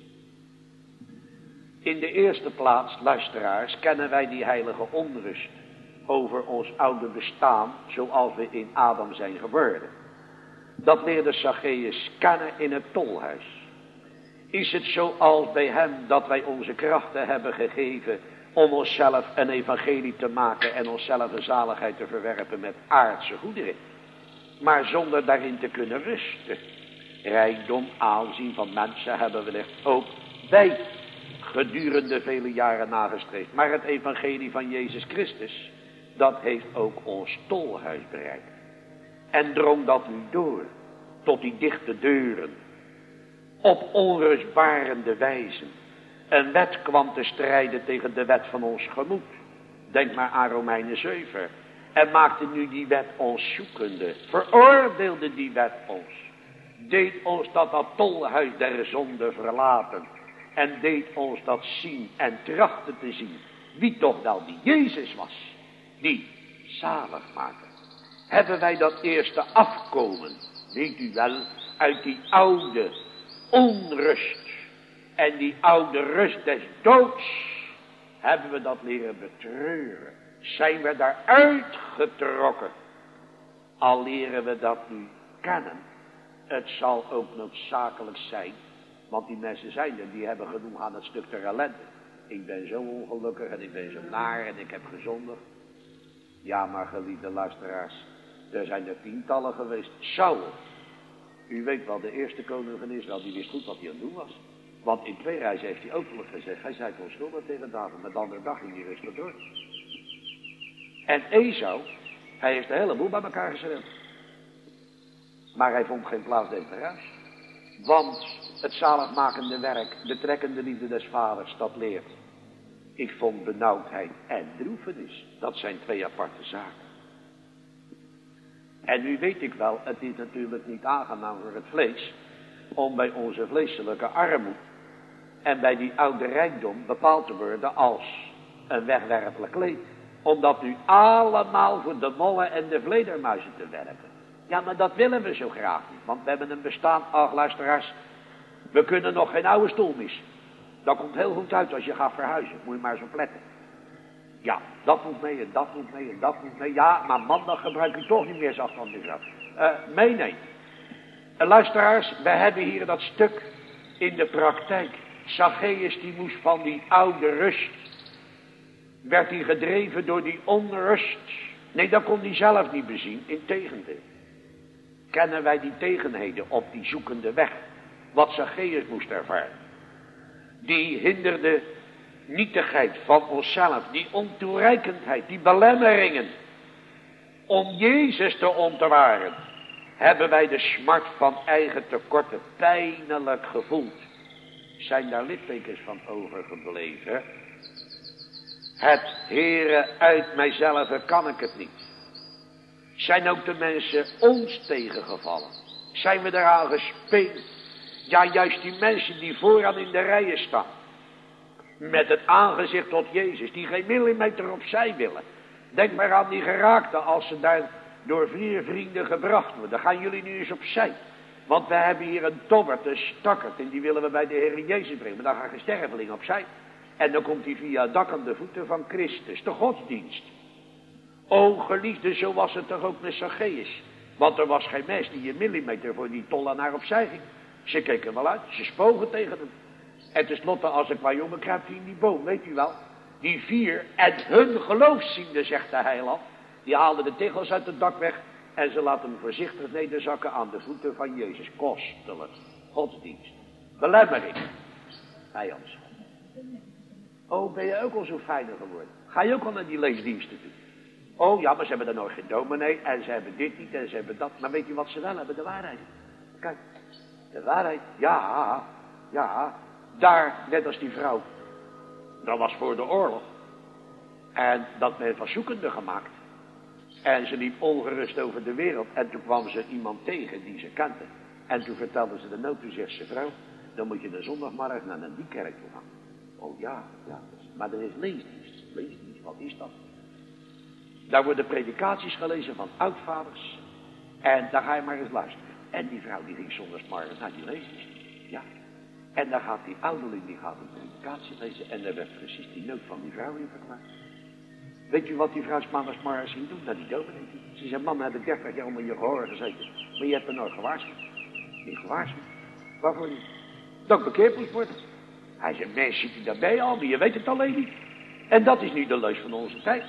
In de eerste plaats, luisteraars, kennen wij die heilige onrust over ons oude bestaan, zoals we in Adam zijn geworden. Dat leerde Zacchaeus kennen in het tolhuis. Is het zoals bij hem dat wij onze krachten hebben gegeven om onszelf een evangelie te maken en onszelf een zaligheid te verwerpen met aardse goederen, maar zonder daarin te kunnen rusten? Rijkdom, aanzien van mensen hebben wellicht ook wij gedurende vele jaren nagestreefd. Maar het evangelie van Jezus Christus, dat heeft ook ons tolhuis bereikt. En drong dat nu door tot die dichte deuren. Op onrustbarende wijze. Een wet kwam te strijden tegen de wet van ons gemoed. Denk maar aan Romeinen zeven. En maakte nu die wet ons zoekende. Veroordeelde die wet ons. Deed ons dat dat tolhuis der zonde verlaten. En deed ons dat zien en trachten te zien. Wie toch wel die Jezus was. Die zalig maakte. Hebben wij dat eerste afkomen. Weet u wel. Uit die oude onrust. En die oude rust des doods. Hebben we dat leren betreuren. Zijn we daar uitgetrokken. Al leren we dat nu kennen. Het zal ook noodzakelijk zijn. Want die mensen zijn er, die hebben genoeg aan het stuk der ellende. Ik ben zo ongelukkig en ik ben zo naar en ik heb gezondigd. Ja, maar geliefde luisteraars, er zijn er tientallen geweest. Saul, u weet wel, de eerste koning van Israël, die wist goed wat hij aan het doen was. Want in twee reizen heeft hij openlijk gezegd, hij zei onschuldig tegen David, met de andere dag ging hij rustig door. En Esau, hij heeft de hele boel bij elkaar geschreven. Maar hij vond geen plaats in het huis. Want het zaligmakende werk, de trekkende liefde des vaders, dat leert. Ik vond benauwdheid en droefenis. Dat zijn twee aparte zaken. En nu weet ik wel, het is natuurlijk niet aangenaam voor het vlees, om bij onze vleeselijke armoede en bij die oude rijkdom bepaald te worden als een wegwerpelijk kleed. Om dat nu allemaal voor de mollen en de vledermuizen te werken. Ja, maar dat willen we zo graag niet. Want we hebben een bestaan, ach luisteraars, we kunnen nog geen oude stoel missen. Dat komt heel goed uit als je gaat verhuizen. Moet je maar eens opletten. Ja, dat moet mee en dat moet mee en dat moet mee. Ja, maar maandag gebruik je toch niet meer, zag van de vrouw. Uh, nee, nee. Uh, luisteraars, we hebben hier dat stuk in de praktijk. Zacchaeus die moest van die oude rust. Werd hij gedreven door die onrust. Nee, dat kon hij zelf niet bezien. Integendeel. Kennen wij die tegenheden op die zoekende weg. Wat Zacchaeus moest ervaren. Die hinderde nietigheid van onszelf. Die ontoereikendheid. Die belemmeringen. Om Jezus te ontwaren. Hebben wij de smart van eigen tekorten pijnlijk gevoeld. Zijn daar littekens van overgebleven? Het Heere, uit mijzelf kan ik het niet. Zijn ook de mensen ons tegengevallen? Zijn we eraan gespeeld? Ja, juist die mensen die vooraan in de rijen staan. Met het aangezicht tot Jezus, die geen millimeter opzij willen. Denk maar aan die geraakten als ze daar door vier vrienden gebracht worden. Dan gaan jullie nu eens opzij. Want we hebben hier een tobbert, een stakkerd, en die willen we bij de Heer Jezus brengen. Maar dan gaat een sterveling opzij. En dan komt hij via het dak aan de voeten van Christus, de godsdienst. O geliefde, zo was het toch ook met Zacchaeus. Want er was geen mens die een millimeter voor die tollenaar opzij ging. Ze keken wel uit, ze spogen tegen hem. En tenslotte, als ik qua jongen kruipt hij in die boom, weet u wel. Die vier en hun geloofsziende, zegt de heiland. Die haalden de tegels uit het dak weg. En ze laten hem voorzichtig nederzakken aan de voeten van Jezus. Kostelijk. Godsdienst. Belemmering. Vijandschap. Oh, ben je ook al zo fijner geworden? Ga je ook al naar die leesdiensten toe? Oh ja, maar ze hebben er nooit geen dominee. En ze hebben dit niet en ze hebben dat. Maar weet je wat ze wel hebben? De waarheid. Kijk. De waarheid. Ja. Ja. Daar, net als die vrouw. Dat was voor de oorlog. En dat werd was zoekende gemaakt. En ze liep ongerust over de wereld. En toen kwam ze iemand tegen die ze kende. En toen vertelde ze de nood. Toen zegt ze, vrouw, dan moet je de zondagmorgen naar die kerk toe gaan. Oh ja, ja. Maar er is leesdienst. Leesdienst, wat is dat? Daar worden predikaties gelezen van oudvaders. En daar ga je maar eens luisteren. En die vrouw die ging zondagsmorgen naar die leesdienst. Ja. En dan gaat die ouderling, die gaat een predikatie lezen. En daar werd precies die nood van die vrouw in verklaard. Weet je wat die vrouw maandagsmorgen ging doen? Naar die dominee. Ze zei, man, heb ik dertig jaar onder je gehoor gezeten. Maar je hebt me nooit gewaarschuwd. Niet gewaarschuwd. Waarvoor niet? Dat ik bekeerd moest worden. Hij zei, mens, zit u daarbij al, maar je weet het alleen niet. En dat is nu de leus van onze tijd.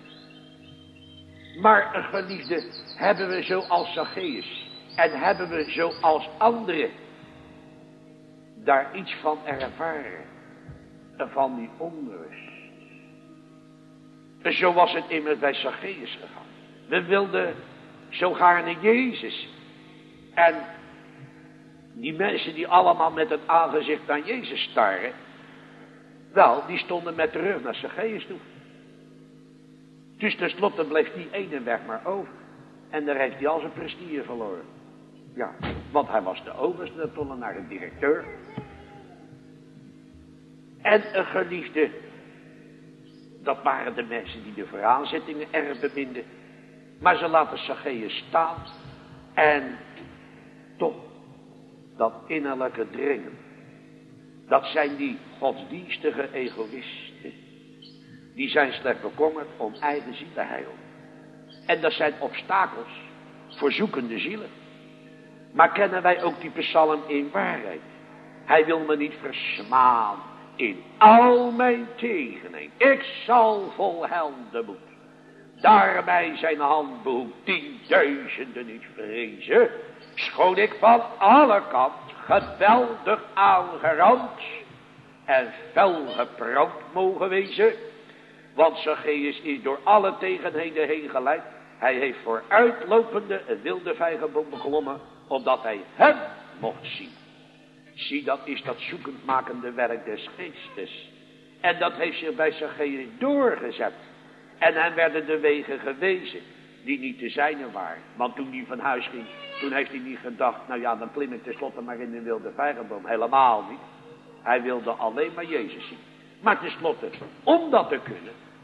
Maar, een geliefde, hebben we zoals Zacchaeus. En hebben we zoals anderen. Daar iets van ervaren. Van die onrust. Zo was het immers bij Zacchaeus gegaan. We wilden zo gaarne Jezus. En die mensen die allemaal met het aangezicht naar Jezus staren. Wel, die stonden met de rug naar Zacchaeus toe. Dus tenslotte bleef die ene weg maar over. En daar heeft hij al zijn prestige verloren. Ja, want hij was de overste, de tollenaar, de directeur. En een geliefde. Dat waren de mensen die de vooraanzettingen erg beminden. Maar ze laten Zacchaeus staan. En toch, dat innerlijke dringen. Dat zijn die godsdienstige egoïsten. Die zijn slecht bekommerd om eigen ziel te heilen. En dat zijn obstakels voor zoekende zielen. Maar kennen wij ook die psalm in waarheid? Hij wil me niet versmaan. In al mijn tegening, ik zal vol helden moed. Daarbij zijn hand behoeft tienduizenden niet vrezen. Schoon ik van alle kant geweldig aangerand en fel geprauwd mogen wezen. Want Zacchaeus is door alle tegenheden heen geleid. Hij heeft vooruitlopende een wilde vijgenboom beklommen, opdat hij hem mocht zien. Zie, dat is dat zoekendmakende werk des geestes. En dat heeft zich bij Zacchaeus doorgezet. En hem werden de wegen gewezen die niet de zijne waren. Want toen hij van huis ging, toen heeft hij niet gedacht, nou ja, dan klim ik tenslotte maar in de wilde vijgenboom. Helemaal niet. Hij wilde alleen maar Jezus zien. Maar tenslotte, om dat te kunnen,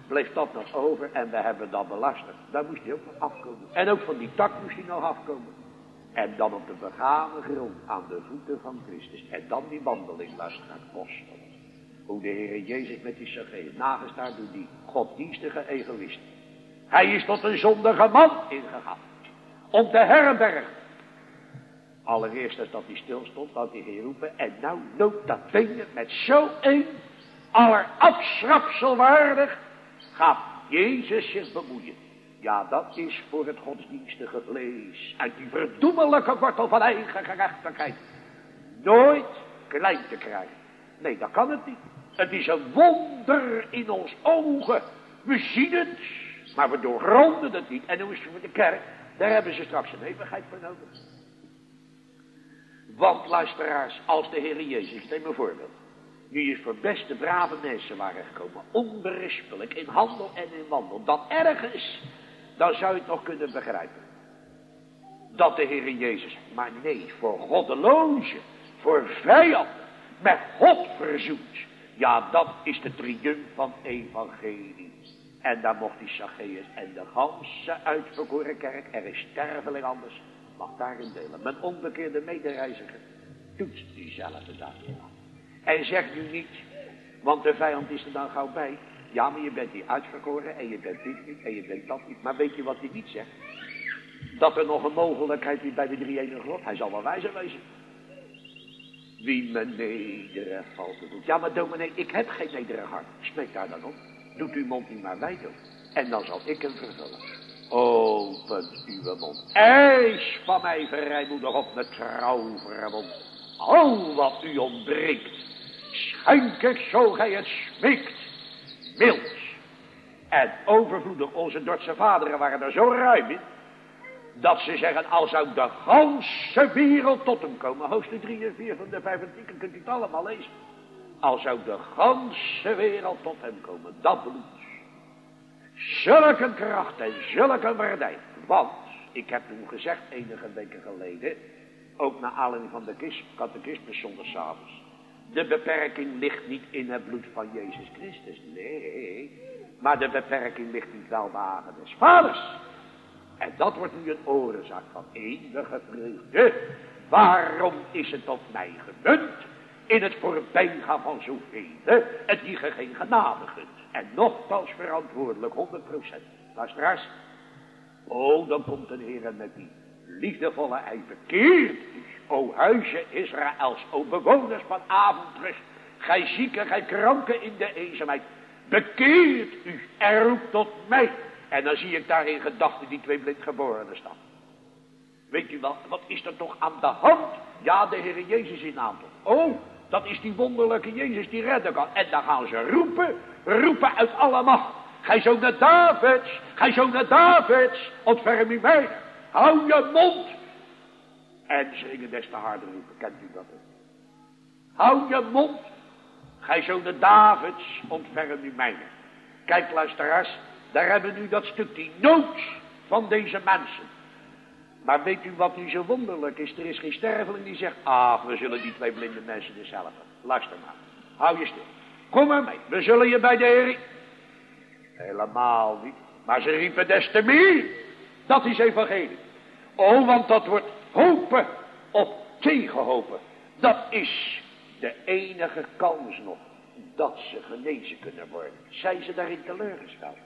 bleef dat nog over en we hebben dat belasterd. Daar moest hij ook nog afkomen. En ook van die tak moest hij nog afkomen. En dan op de begane grond aan de voeten van Christus. En dan die wandeling last gaat kosten. Hoe de Heer Jezus met die Zacchaeus nagestaard door die godsdienstige egoïst. Hij is tot een zondige man ingegaan. Om te herbergen. Allereerst als dat hij stil stond, had hij geroepen. En nou loopt dat bene met zo een allerafschrapselwaardig gaat Jezus zich bemoeien. Ja, dat is voor het godsdienstige vlees uit die verdoemelijke wortel van eigen gerechtigheid nooit klein te krijgen. Nee, dat kan het niet. Het is een wonder in ons ogen. We zien het, maar we doorgronden het niet. En hoe is het voor de kerk? Daar hebben ze straks een eeuwigheid voor nodig. Want luisteraars, als de Heer Jezus, ik neem een voorbeeld. Nu is voor beste brave mensen waren gekomen, onberispelijk in handel en in wandel. Dat ergens, dan zou je het nog kunnen begrijpen. Dat de Heer Jezus, maar nee, voor goddelozen, voor vijanden, met God verzoent. Ja, dat is de triumf van evangelie. En daar mocht die Zacchaeus en de ganse uitverkoren kerk, er is sterveling anders, mag daarin delen. Mijn onbekeerde medereiziger doet diezelfde dag. En zeg nu niet, want de vijand is er dan gauw bij. Ja, maar je bent hier uitverkoren en je bent dit niet en je bent dat niet. Maar weet je wat hij niet zegt? Dat er nog een mogelijkheid is bij de drie-enige God. Hij zal wel wijzer wezen. Wie me nederig valt te doen. Ja, maar dominee, ik heb geen nederig hart. Spreek daar dan op. Doet uw mond niet maar wijd op. En dan zal ik hem vervullen. Opent uw mond. Eis van mij vrijmoedig op met trouw verwond. Al wat u ontbreekt, schenk ik zo gij het smeekt. Mild en overvloedig. Onze Dordtse vaderen waren er zo ruim in, dat ze zeggen, al zou de ganse wereld tot hem komen. Hoofdstuk drie en vier van de vijfentwintig, kunt u het allemaal lezen. Al zou de ganse wereld tot hem komen, dat bloed. Zulke kracht en zulke waardij. Want, ik heb toen gezegd enige weken geleden, ook naar aanleiding van de catechismus zondagsavonds. De beperking ligt niet in het bloed van Jezus Christus. Nee. Maar de beperking ligt in het welbehagen des Vaders. En dat wordt nu een oorzaak van eeuwige vreugde. Waarom is het op mij gemunt? In het voorbijgaan van zoveel. Het die ge geen genade gunt. En nogthans verantwoordelijk honderd procent. Luisteraars. Oh, dan komt een Heer met die liefdevolle ijver. Keert u, o huisje Israëls, o bewoners van avondrust, gij zieken, gij kranken in de eenzaamheid, bekeert u en roept tot mij. En dan zie ik daar in gedachten die twee blindgeborenen staan. Weet u wat, wat is er toch aan de hand? Ja, de Heer Jezus in aantal. Oh, dat is die wonderlijke Jezus die redden kan. En dan gaan ze roepen, roepen uit alle macht. Gij zoon de Davids, gij zoon de Davids, ontferm u mij. Hou je mond. En zingen des te harder roepen, kent u dat ook? Hou je mond. Gij zoon de Davids, ontferm u mij. Kijk luisteraars, daar hebben we nu dat stuk die nood van deze mensen. Maar weet u wat nu zo wonderlijk is? Er is geen sterveling die zegt, ah, we zullen die twee blinde mensen dus helpen. Luister maar, hou je stil. Kom maar mee, we zullen je bij de Heer. Helemaal niet, maar ze riepen des te meer. Dat is evangelie. Oh, want dat wordt hopen op tegenhopen. Dat is de enige kans nog dat ze genezen kunnen worden. Zijn ze daarin teleurgesteld?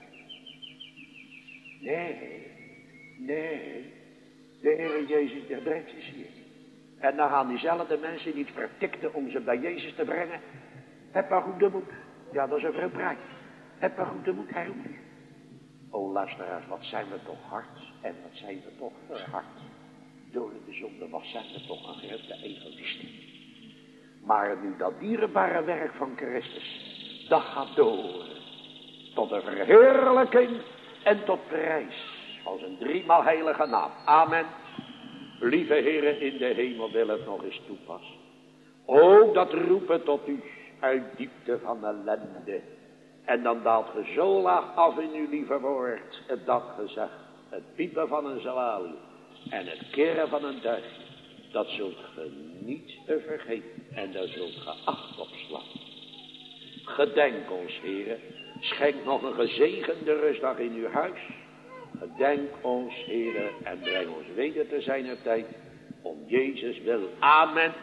Nee, nee. De Heer Jezus die brengt ze hier. En dan gaan diezelfde mensen die het vertikten om ze bij Jezus te brengen. Heb maar goede moed. Ja, dat is een vreemd. Heb maar goede moed, hij roept u. O luisteraars, wat zijn we toch hard en wat zijn we toch verhard. Door de zonde, wat zijn we toch een grote egoïsten. Maar nu dat dierbare werk van Christus, dat gaat door. Tot de verheerlijking en tot prijs. Als een driemaal heilige naam. Amen. Lieve heren in de hemel, wil het nog eens toepassen. O, dat roepen tot u uit diepte van ellende. En dan daalt ge zo laag af in uw lieve woord, het dat gezegd, het piepen van een zalalie en het keren van een duifje, dat zult ge niet vergeten en daar zult ge acht op slaan. Gedenk ons, heren, Schenk nog een gezegende rustdag in uw huis. Gedenk ons, Heere, en breng ons weder te zijner tijd. Om Jezus wil. Amen.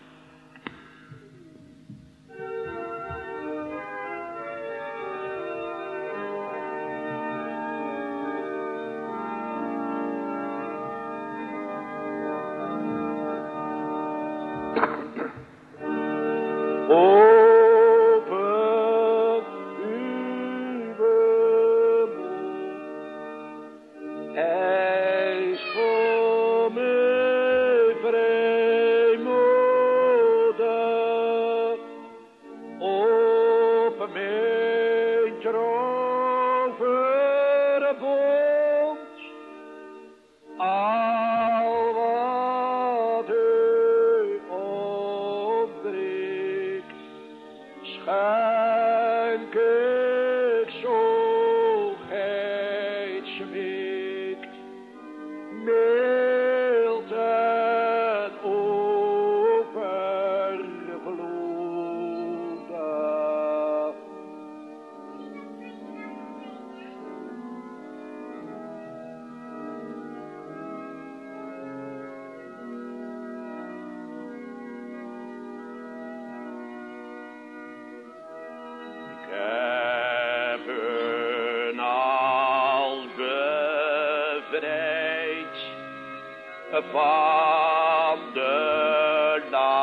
Van de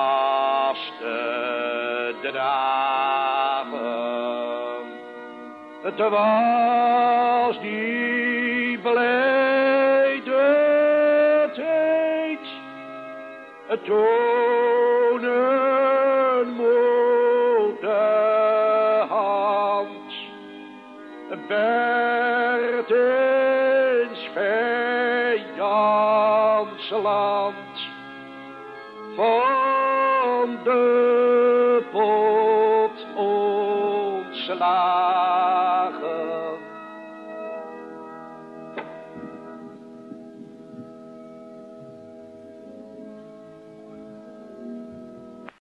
lasten dragen. Het was die blijde tijd, het tonen moet de hand, werd eens vijand land van de pot ontslaan.